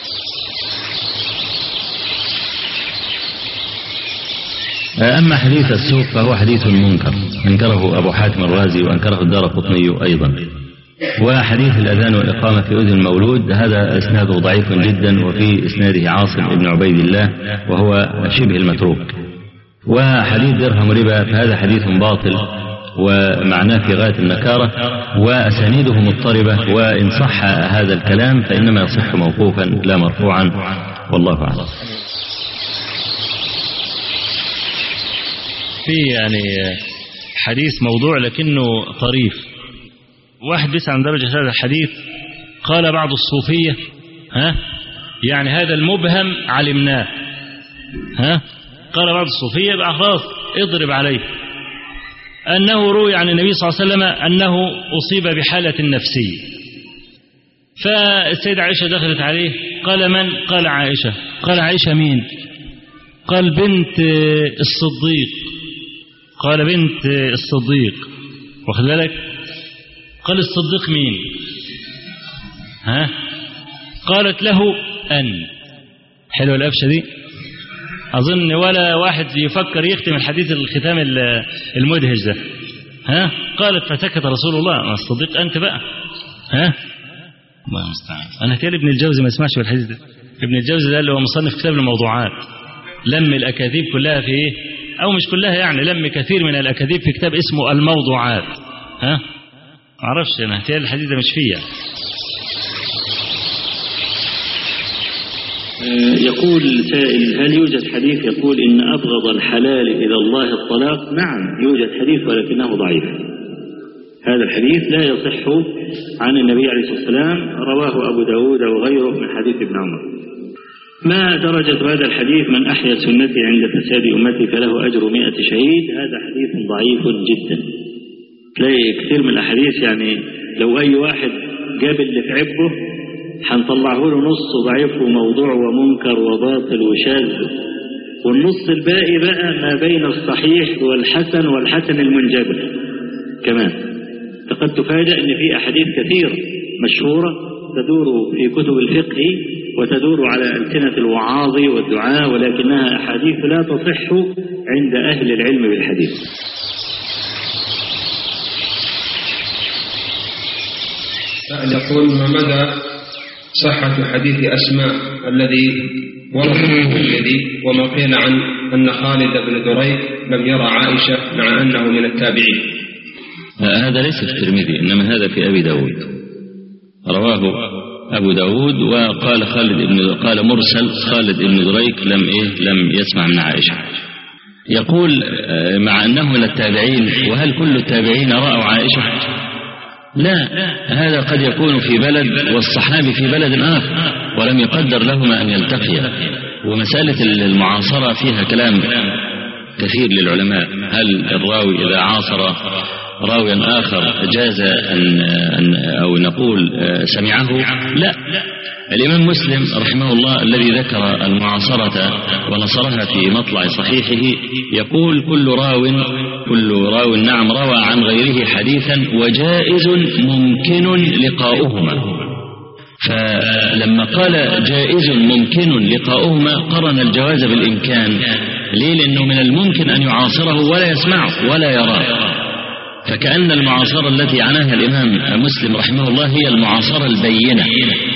أما حديث السوق فهو حديث منكر، أنكره أبو حاتم الرازي وأنكره الدارقطني أيضا. وحديث الأذان والإقامة في أذن المولود هذا إسناده ضعيف جدا، وفي إسناده عاصم بن عبيد الله وهو شبه المتروك. وحديث درهم ربا فهذا حديث باطل ومعناه في غاية النكارة، وأسانيده مضطربة، وإن صح هذا الكلام فإنما يصح موقوفا لا مرفوعا، والله أعلم. في يعني حديث موضوع لكنه طريف. واحد بيسأل عن درجة هذا الحديث، قال بعض الصوفية يعني هذا المبهم علمناه، قال بعض الصوفية بقى خلاص اضرب عليه، أنه روي عن النبي صلى الله عليه وسلم أنه أصيب بحالة نفسية. فالسيدة عائشة دخلت عليه، قال من؟ قال عائشة. قال عائشة مين؟ قال بنت الصديق. قال بنت الصديق، واخد بالك؟ قال الصديق مين؟ قالت له أن. حلوة القفشة دي، أظن ولا واحد يفكر يختم الحديث الختام المدهش ده. قالت فسكت رسول الله. الصديق أنت بقى. الله المستعان. أنا كان ابن الجوزي ما يسمعش بالحديث ده. ابن الجوزي ده اللي هو مصنف كتاب الموضوعات، لم الأكاذيب كلها في أو مش كلها يعني، لم كثير من الأكاذيب في كتاب اسمه الموضوعات. معرفش أنا هتلاقي الحديث ده مش فيه. يقول سائل: هل يوجد حديث يقول إن أبغض الحلال إلى الله الطلاق؟ نعم يوجد حديث ولكنه ضعيف. هذا الحديث لا يصح عن النبي عليه الصلاة والسلام، رواه أبو داود وغيره من حديث ابن عمر. ما درجة هذا الحديث؟ من أحيا سنتي عند فساد أمتي فله أجر 100 شهيد. هذا حديث ضعيف جدا. تلاقي كثير من الأحاديث يعني لو أي واحد جاب اللي في عبه هنطلعه له نص ضعيف وموضوع ومنكر وباطل وشاذ، والنص الباقي بقى ما بين الصحيح والحسن والحسن المنجبر كمان. فقد تفاجأ أن في أحاديث كثير مشهورة تدور في كتب الفقه وتدور على ألسنة الوعاظ والدعاء، ولكنها أحاديث لا تصح عند أهل العلم بالحديث. يقول: ما مدى صحة حديث أسماء الذي ورد في الترمذي وما قيل عن أن خالد بن دريك لم يرى عائشة مع أنه من التابعين؟ هذا ليس في الترمذي، إنما هذا في أبي داود، رواه أبو داود. وقال قال مرسل خالد بن دريك لم يسمع من عائشة. يقول مع أنه من التابعين، وهل كل التابعين رأوا عائشة؟ لا، هذا قد يكون في بلد والصحابي في بلد آخر ولم يقدر لهما أن يلتقيا. ومسألة المعاصرة فيها كلام كثير للعلماء. هل الراوي إذا عاصر راويا آخر جاز أن أو نقول سمعه؟ لا. الإمام مسلم رحمه الله الذي ذكر المعاصرة ونصرها في مطلع صحيحه يقول: كل راو نعم روى عن غيره حديثا وجائز ممكن لقاؤهما. فلما قال جائز ممكن لقاؤهما قرن الجواز بالإمكان. ليه؟ لأنه من الممكن أن يعاصره ولا يسمعه ولا يراه. فكأن المعاصرة التي عناها الإمام مسلم رحمه الله هي المعاصرة البينة.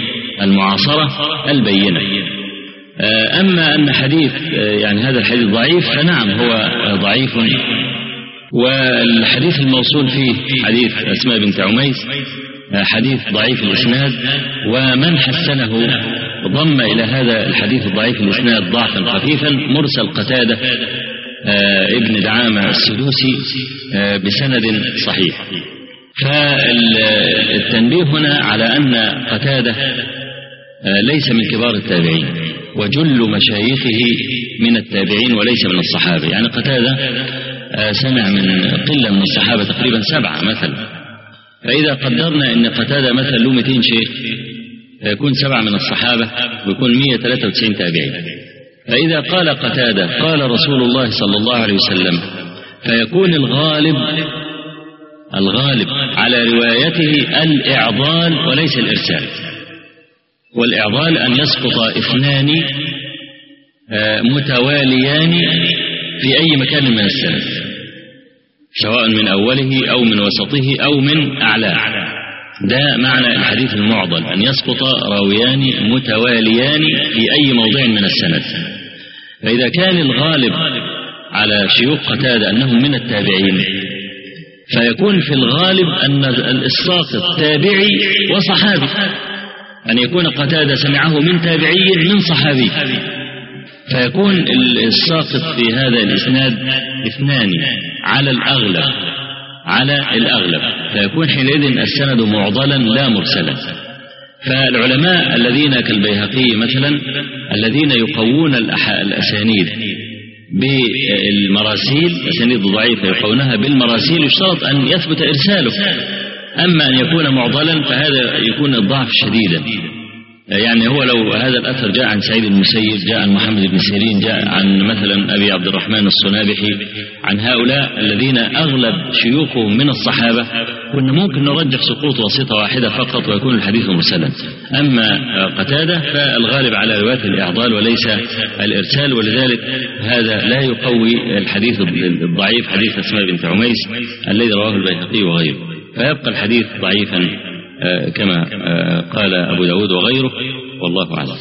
أما أن حديث يعني هذا الحديث ضعيف فنعم هو ضعيف. والحديث الموصول فيه حديث أسماء بنت عميس حديث ضعيف الإسناد، ومن حسنه ضم إلى هذا الحديث الضعيف الإسناد ضعفا خفيفا مرسل قتادة ابن دعامة السدوسي بسند صحيح. فالتنبيه هنا على أن قتادة ليس من كبار التابعين، وجل مشايخه من التابعين وليس من الصحابة. يعني قتادة سمع من قلة من الصحابة تقريبا 7 مثلا. فإذا قدرنا أن قتادة مثلا له 200 شيخ فيكون 7 من الصحابة ويكون 193 تابعين. فإذا قال قتادة قال رسول الله صلى الله عليه وسلم فيكون الغالب على روايته الإعضال وليس الإرسال. والإعضال أن يسقط 2 متواليان في أي مكان من السند، سواء من أوله أو من وسطه أو من أعلاه. ده معنى الحديث المعضل، أن يسقط راويان متواليان في أي موضع من السند. فإذا كان الغالب على شيوخ قتادة أنهم من التابعين، فيكون في الغالب أن الساقط تابعي وصحابي، أن يكون قتادة سمعه من تابعي من صحابي، فيكون الساقط في هذا الإسناد 2 على الأغلب، فيكون حينئذ السند معضلا لا مرسلا. فالعلماء الذين كالبيهقي مثلا الذين يقوون الأسانيد بالمراسيل، أسانيد ضعيفة يقونها بالمراسيل، يشترط أن يثبت إرساله. أما أن يكون معضلا فهذا يكون الضعف شديدا. يعني هو لو هذا الأثر جاء عن سعيد المسيب، جاء عن محمد بن سيرين، جاء عن مثلا أبي عبد الرحمن الصنابحي، عن هؤلاء الذين أغلب شيوخهم من الصحابة، كنا ممكن نرجح سقوط واسطة واحدة فقط ويكون الحديث مرسلا. أما قتادة فالغالب على رواية الإعضال وليس الإرسال، ولذلك هذا لا يقوي الحديث الضعيف حديث أسماء بنت عميس الذي رواه البيهقي وغيره، فيبقى الحديث ضعيفا كما قال أبو داود وغيره، والله أعلم.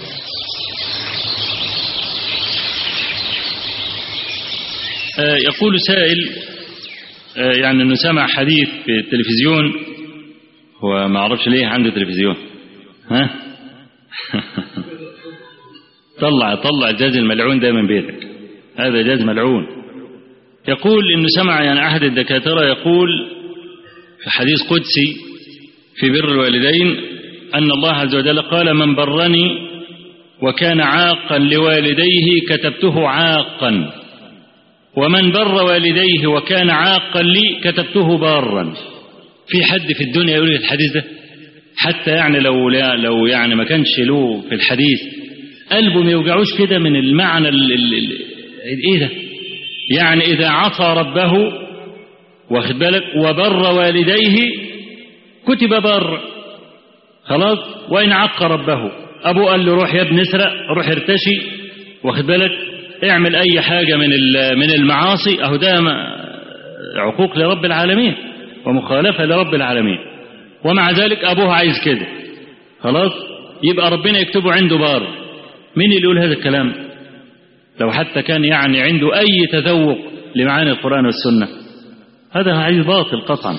يقول سائل يعني أنه سمع حديث في التلفزيون، هو ما عرفش ليه عنده تلفزيون، ها طلع الجاز الملعون ده من بيتك، هذا جاز ملعون. يقول أنه سمع يعني أحد الدكاترة يقول في حديث قدسي في بر الوالدين أن الله عز وجل قال: من برني وكان عاقا لوالديه كتبته عاقا، ومن بر والديه وكان عاقا لي كتبته بارا. في حد في الدنيا يقول الحديث ده؟ حتى يعني لو يعني ما كانش له في الحديث قلبه ما يوجعوش كده من المعنى ايه ده؟ يعني إذا عصى ربه واخد بالك وبر والديه كتب بر، خلاص. وإن عق ربه، أبوه قال له روح يا ابن اسرق، روح ارتشي، واخد بالك اعمل أي حاجة من المعاصي، أهو ده عقوق لرب العالمين ومخالفة لرب العالمين، ومع ذلك أبوه عايز كده، خلاص يبقى ربنا يكتبه عنده بار. مين اللي يقول هذا الكلام؟ لو حتى كان يعني عنده أي تذوق لمعاني القرآن والسنة، هذا عايز باطل قطعا.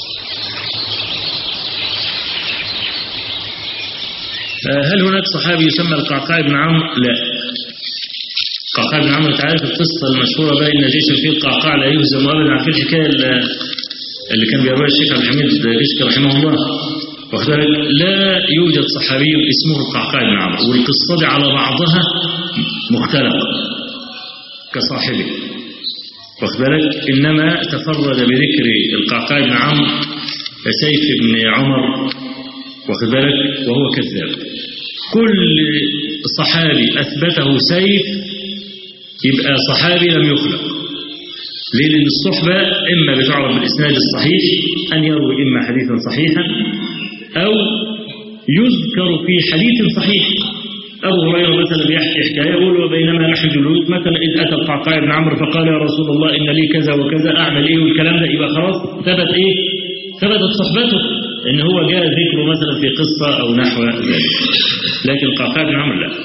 هل هناك صحابي يسمى القعقاع بن عمرو؟ لا. القعقاع بن عمرو تعرف القصة المشهورة بقى إن جيش الفيل القعقاع لا يهزم أبدا، عارفين الحكاية اللي كان بيرويها الشيخ عبد الحميد رشدي رحمه الله؟ لا يوجد صحابي اسمه القعقاع بن عمرو، والقصة دي على بعضها مختلفة كصاحبه، واخد بالك. إنما تفرد بذكر القعقاع بن عمرو سيف بن عمر، واخد بالك، وهو كذاب. كل صحابي أثبته سيف يبقى صحابي لم يخلق. ليه؟ لأن الصحبة إما بتعرف بالإسناد الصحيح أن يروي إما حديثا صحيحا أو يذكر في حديث صحيح. أبو هريرة مثلا بيحكي حكاية يقول: وبينما نحن جلوس مثلا إذ أتى القعقاع بن عمرو فقال: يا رسول الله إن لي كذا وكذا أعمل إيه؟ والكلام ده يبقى خلاص ثبت إيه؟ ثبتت صحبته، إن هو جاء ذكره مثلا في قصة أو نحو ذلك. لكن القعقاع بن عمرو لا.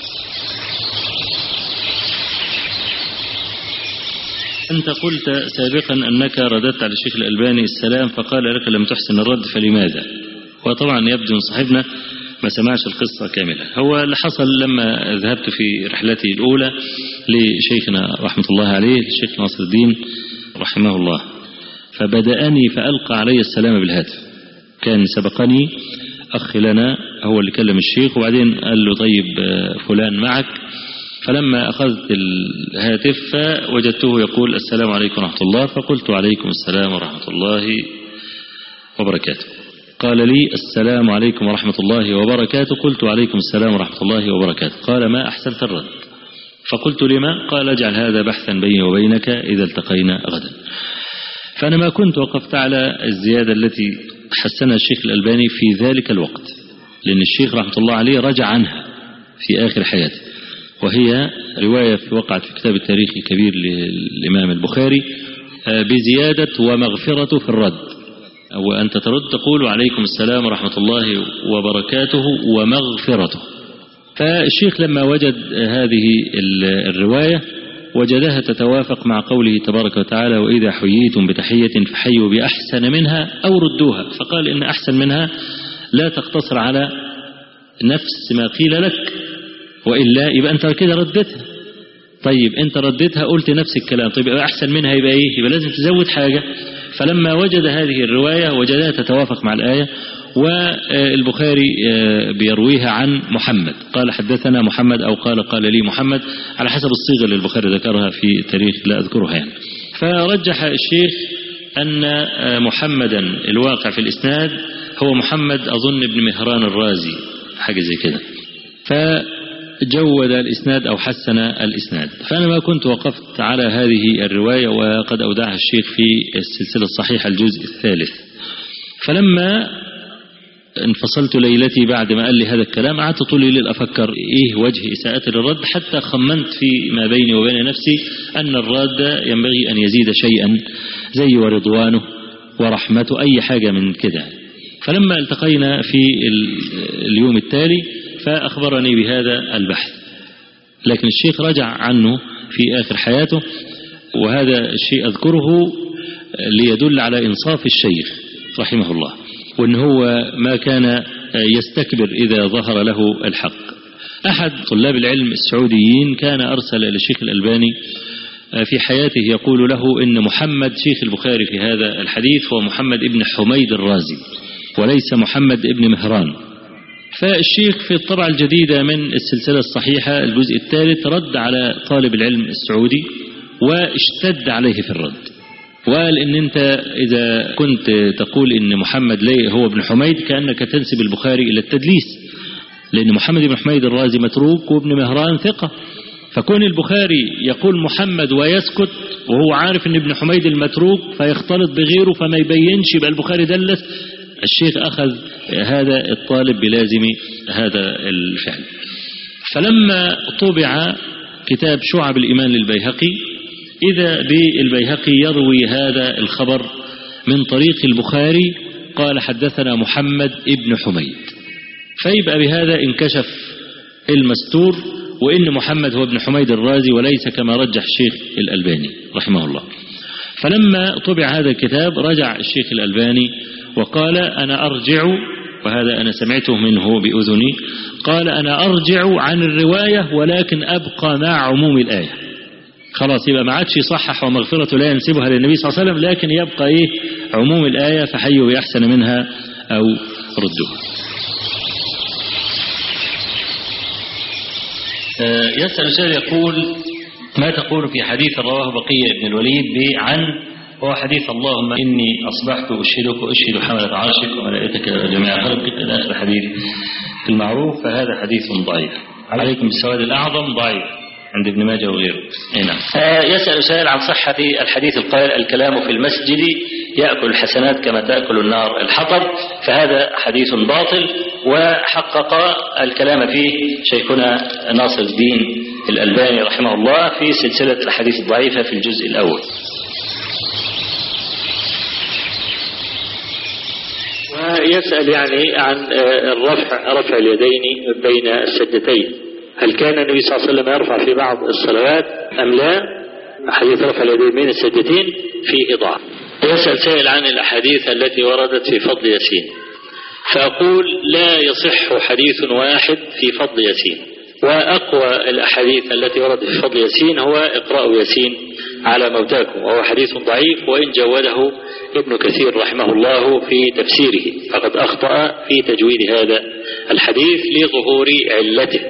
أنت قلت سابقا أنك رددت على الشيخ الألباني السلام فقال لك لم تحسن الرد، فلماذا؟ وطبعا يبدو أن صاحبنا ما سمعش القصة كاملة. هو اللي حصل لما ذهبت في رحلتي الأولى لشيخنا رحمة الله عليه الشيخ ناصر الدين رحمه الله، فبدأني فألقى علي السلام بالهاتف. كان سبقني أخ لنا هو اللي كلم الشيخ، وبعدين قال له: طيب فلان معك. فلما أخذت الهاتف فوجدته يقول: السلام عليكم ورحمة الله. فقلت: عليكم السلام ورحمة الله وبركاته. قال لي السلام عليكم ورحمة الله وبركاته. قلت عليكم السلام ورحمة الله وبركاته. قال ما أحسنت الرد. فقلت لما؟ قال اجعل هذا بحثا بيني وبينك إذا التقينا غدا. فأنا ما كنت وقفت على الزيادة التي حسنها الشيخ الألباني في ذلك الوقت، لأن الشيخ رحمة الله عليه رجع عنها في آخر حياته، وهي رواية وقعت في كتاب التاريخ الكبير للإمام البخاري بزيادة ومغفرة في الرد، أو أنت ترد تقول عليكم السلام ورحمة الله وبركاته ومغفرته. فالشيخ لما وجد هذه الرواية وجدها تتوافق مع قوله تبارك وتعالى وإذا حييتم بتحية فحيوا بأحسن منها أو ردوها، فقال إن أحسن منها لا تقتصر على نفس ما قيل لك، وإلا يبقى أنت كده ردتها. طيب أنت ردتها قلت نفس الكلام، طيب يبقى أحسن منها يبقى إيه؟ يبقى لازم تزود حاجة. فلما وجد هذه الرواية وجدها تتوافق مع الآية، والبخاري بيرويها عن محمد، قال حدثنا محمد أو قال لي محمد، على حسب الصيغة اللي البخاري ذكرها في تاريخ لا أذكرها يعني. فرجح الشيخ أن محمدا الواقع في الإسناد هو محمد أظن ابن مهران الرازي، حاجة زي كده، فجود الإسناد أو حسن الإسناد. فأنا ما كنت وقفت على هذه الرواية، وقد أودعها الشيخ في السلسلة الصحيحة الجزء الثالث. فلما انفصلت ليلتي بعد ما قال لي هذا الكلام، قعدت طول الليل أفكر إيه وجه إساءة للرد، حتى خمنت في ما بيني وبين نفسي أن الرد ينبغي أن يزيد شيئا زي ورضوانه ورحمته، أي حاجة من كده. فلما التقينا في اليوم التالي فأخبرني بهذا البحث، لكن الشيخ رجع عنه في آخر حياته، وهذا الشيء أذكره ليدل على إنصاف الشيخ رحمه الله، وأن هو ما كان يستكبر إذا ظهر له الحق. أحد طلاب العلم السعوديين كان أرسل للشيخ الألباني في حياته يقول له إن محمد شيخ البخاري في هذا الحديث هو محمد ابن حميد الرازي وليس محمد ابن مهران. فالشيخ في الطبعة الجديدة من السلسلة الصحيحة الجزء الثالث رد على طالب العلم السعودي واشتد عليه في الرد، وقال إن أنت إذا كنت تقول إن محمد ليه هو ابن حميد كأنك تنسب البخاري إلى التدليس، لأن محمد بن حميد الرازي متروك وابن مهران ثقة، فكون البخاري يقول محمد ويسكت وهو عارف إن ابن حميد المتروك فيختلط بغيره فما يبينش يبقى البخاري دلس. الشيخ أخذ هذا الطالب بلازم هذا الفعل. فلما طبع كتاب شعب الإيمان للبيهقي إذا بالبيهقي يروي هذا الخبر من طريق البخاري، قال حدثنا محمد ابن حميد، فيبقى بهذا انكشف المستور، وإن محمد هو ابن حميد الرازي وليس كما رجح الشيخ الألباني رحمه الله. فلما طبع هذا الكتاب رجع الشيخ الألباني وقال أنا أرجع، وهذا أنا سمعته منه بأذني، قال أنا أرجع عن الرواية ولكن أبقى مع عموم الآية. خلاص يبقى ما عادش يصحح ومغفرته لا ينسبها للنبي صلى الله عليه وسلم، لكن يبقى إيه عموم الآية فحيوا بأحسن منها أو ردوها. يسأل سائل يقول ما تقول في حديث رواه بقية بن الوليد عن هو حديث اللهم إني أصبحت أشهدك وأشهد حملة عرشك وملائكتك جميع خلقك إلى آخر الحديث المعروف، فهذا حديث ضعيف. عليكم بالسواد الأعظم ضعيف عند ابن ماجه وغيره. نعم. يسأل سائل عن صحة الحديث القائل الكلام في المسجد يأكل الحسنات كما تأكل النار الحطب، فهذا حديث باطل، وحقق الكلام فيه شيخنا ناصر الدين الألباني رحمه الله في سلسلة الحديث الضعيفة في الجزء الأول. ويسأل يعني عن رفع اليدين بين السجدتين، هل كان النبي صلى الله عليه وسلم يرفع في بعض الصلوات أم لا؟ حديث رفع اليدين بين السجدتين فيه ضعف. يسأل سائل عن الأحاديث التي وردت في فضل ياسين، فأقول لا يصح حديث واحد في فضل ياسين، وأقوى الأحاديث التي وردت في فضل ياسين هو اقرأوا ياسين على موتاكم، وهو حديث ضعيف، وإن جوده ابن كثير رحمه الله في تفسيره فقد أخطأ في تجويد هذا الحديث لظهور علته.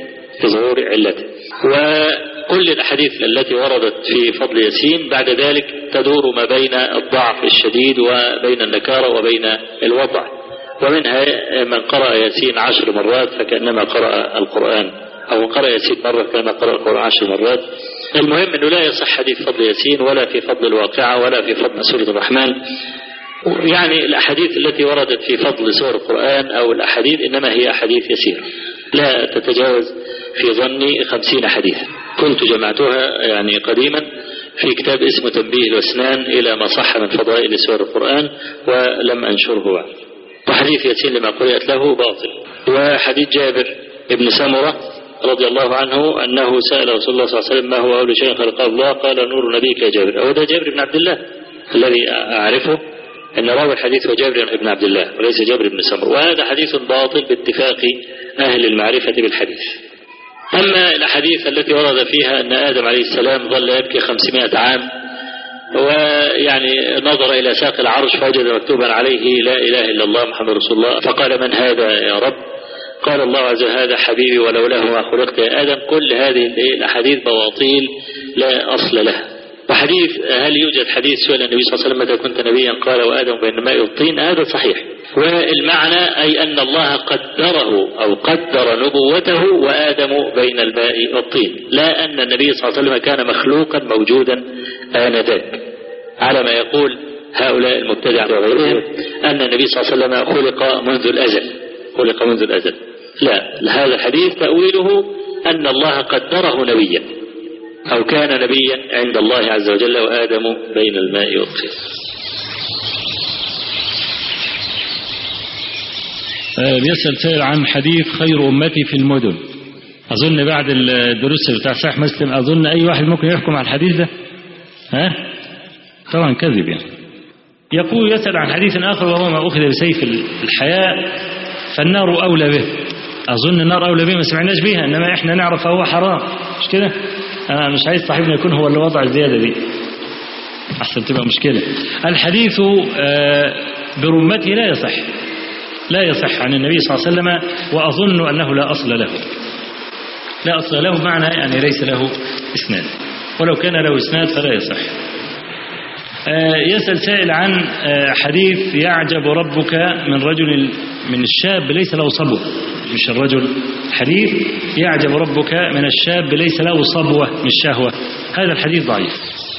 وكل الأحاديث التي وردت في فضل ياسين بعد ذلك تدور ما بين الضعف الشديد وبين النكارة وبين الوضع، ومنها من قرأ ياسين 10 مرات فكأنما قرأ القرآن، أو قرأ ياسين مرة كما قرأ القرآن 10 مرات. المهم أنه لا يصح حديث فضل ياسين ولا في فضل الواقعة ولا في فضل سورة الرحمن. يعني الأحاديث التي وردت في فضل سور القرآن أو الأحاديث إنما هي أحاديث يسيرة لا تتجاوز في ظني 50 حديثا، كنت جمعتها يعني قديما في كتاب اسمه تنبيه الوسنان إلى ما صح من فضائل سور القرآن ولم أنشره بعد. وحديث ياسين لما قرأت له باطل. وحديث جابر ابن سمرة رضي الله عنه أنه سأل رسول الله صلى الله عليه وسلم ما هو أول شيء خلقه الله؟ قال نور نبيك يا جابر. هو ده جابر بن عبد الله الذي أعرفه، أن راوي الحديث هو جابر بن عبد الله وليس جابر بن سمرة، وهذا حديث باطل باتفاق أهل المعرفة بالحديث. أما الأحاديث التي ورد فيها أن آدم عليه السلام ظل يبكي 500 عام، ويعني نظر إلى ساق العرش فوجد مكتوبا عليه لا إله إلا الله محمد رسول الله، فقال من هذا يا رب؟ قال الله عز وجل هذا حبيبي ولولاه ما خلقت يا آدم. كل هذه الأحاديث بواطيل لا أصل لها. وحديث هل يوجد حديث سئل النبي صلى الله عليه وسلم متى كنت نبيا قال وآدم بين الماء والطين، هذا صحيح. والمعنى أي أن الله قدره أو قدر نبوته وآدم بين الماء والطين، لا أن النبي صلى الله عليه وسلم كان مخلوقا موجودا آنذاك على ما يقول هؤلاء المبتدعة وغيرهم أن النبي صلى الله عليه وسلم خلق منذ الأزل. لا، هذا الحديث تأويله أن الله قدره نبيا أو كان نبيا عند الله عز وجل وآدم بين الماء والطين. بيسأل سائل عن حديث خير أمتي في المدن. أظن بعد الدروس بتاع صحيح مسلم أظن أي واحد ممكن يحكم على الحديث ده. طبعا كذب يعني. يقول يسأل عن حديث آخر وهو ما أخذ بسيف الحياء فالنار أولى به. أظن النار أولى به ما سمعناش بيها، إنما إحنا نعرف هو حرام، مش كده؟ أنا مش عايز صاحبنا يكون هو اللي وضع الزيادة دي أحسن تبقى مشكلة. الحديث برمته لا يصح عن النبي صلى الله عليه وسلم، وأظن أنه لا أصل له معنى يعني ليس له إسناد، ولو كان له إسناد فلا يصح. يسأل سائل عن حديث يعجب ربك من الشاب ليس له صبوة، مش الرجل، حديث يعجب ربك من الشاب ليس له صبوة مش شهوة، هذا الحديث ضعيف.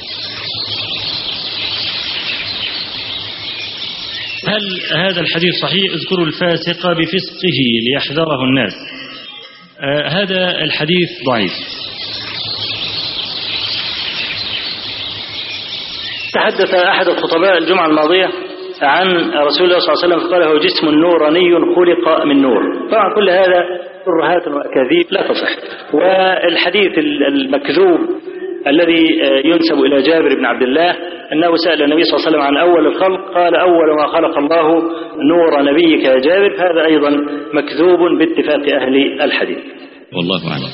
هل هذا الحديث صحيح؟ اذكروا الفاسق بفسقه ليحذره الناس. هذا الحديث ضعيف. تحدث أحد الخطباء الجمعة الماضية عن رسول الله صلى الله عليه وسلم قال هو جسم نوراني خلق من نور. طبعا كل هذا ترهات وأكاذيب لا تصح. والحديث المكذوب الذي ينسب إلى جابر بن عبد الله أنه سأل النبي صلى الله عليه وسلم عن أول الخلق قال أول ما خلق الله نور نبيك يا جابر، هذا أيضا مكذوب باتفاق أهل الحديث. والله أعلم.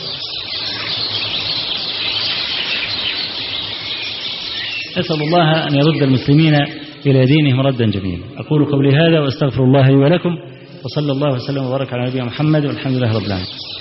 أسأل الله أن يرد المسلمين إلى دينهم ردا جميلا. أقول قولي هذا وأستغفر الله لي ولكم، وصلى الله وسلم وبارك على نبينا محمد والحمد لله رب العالمين.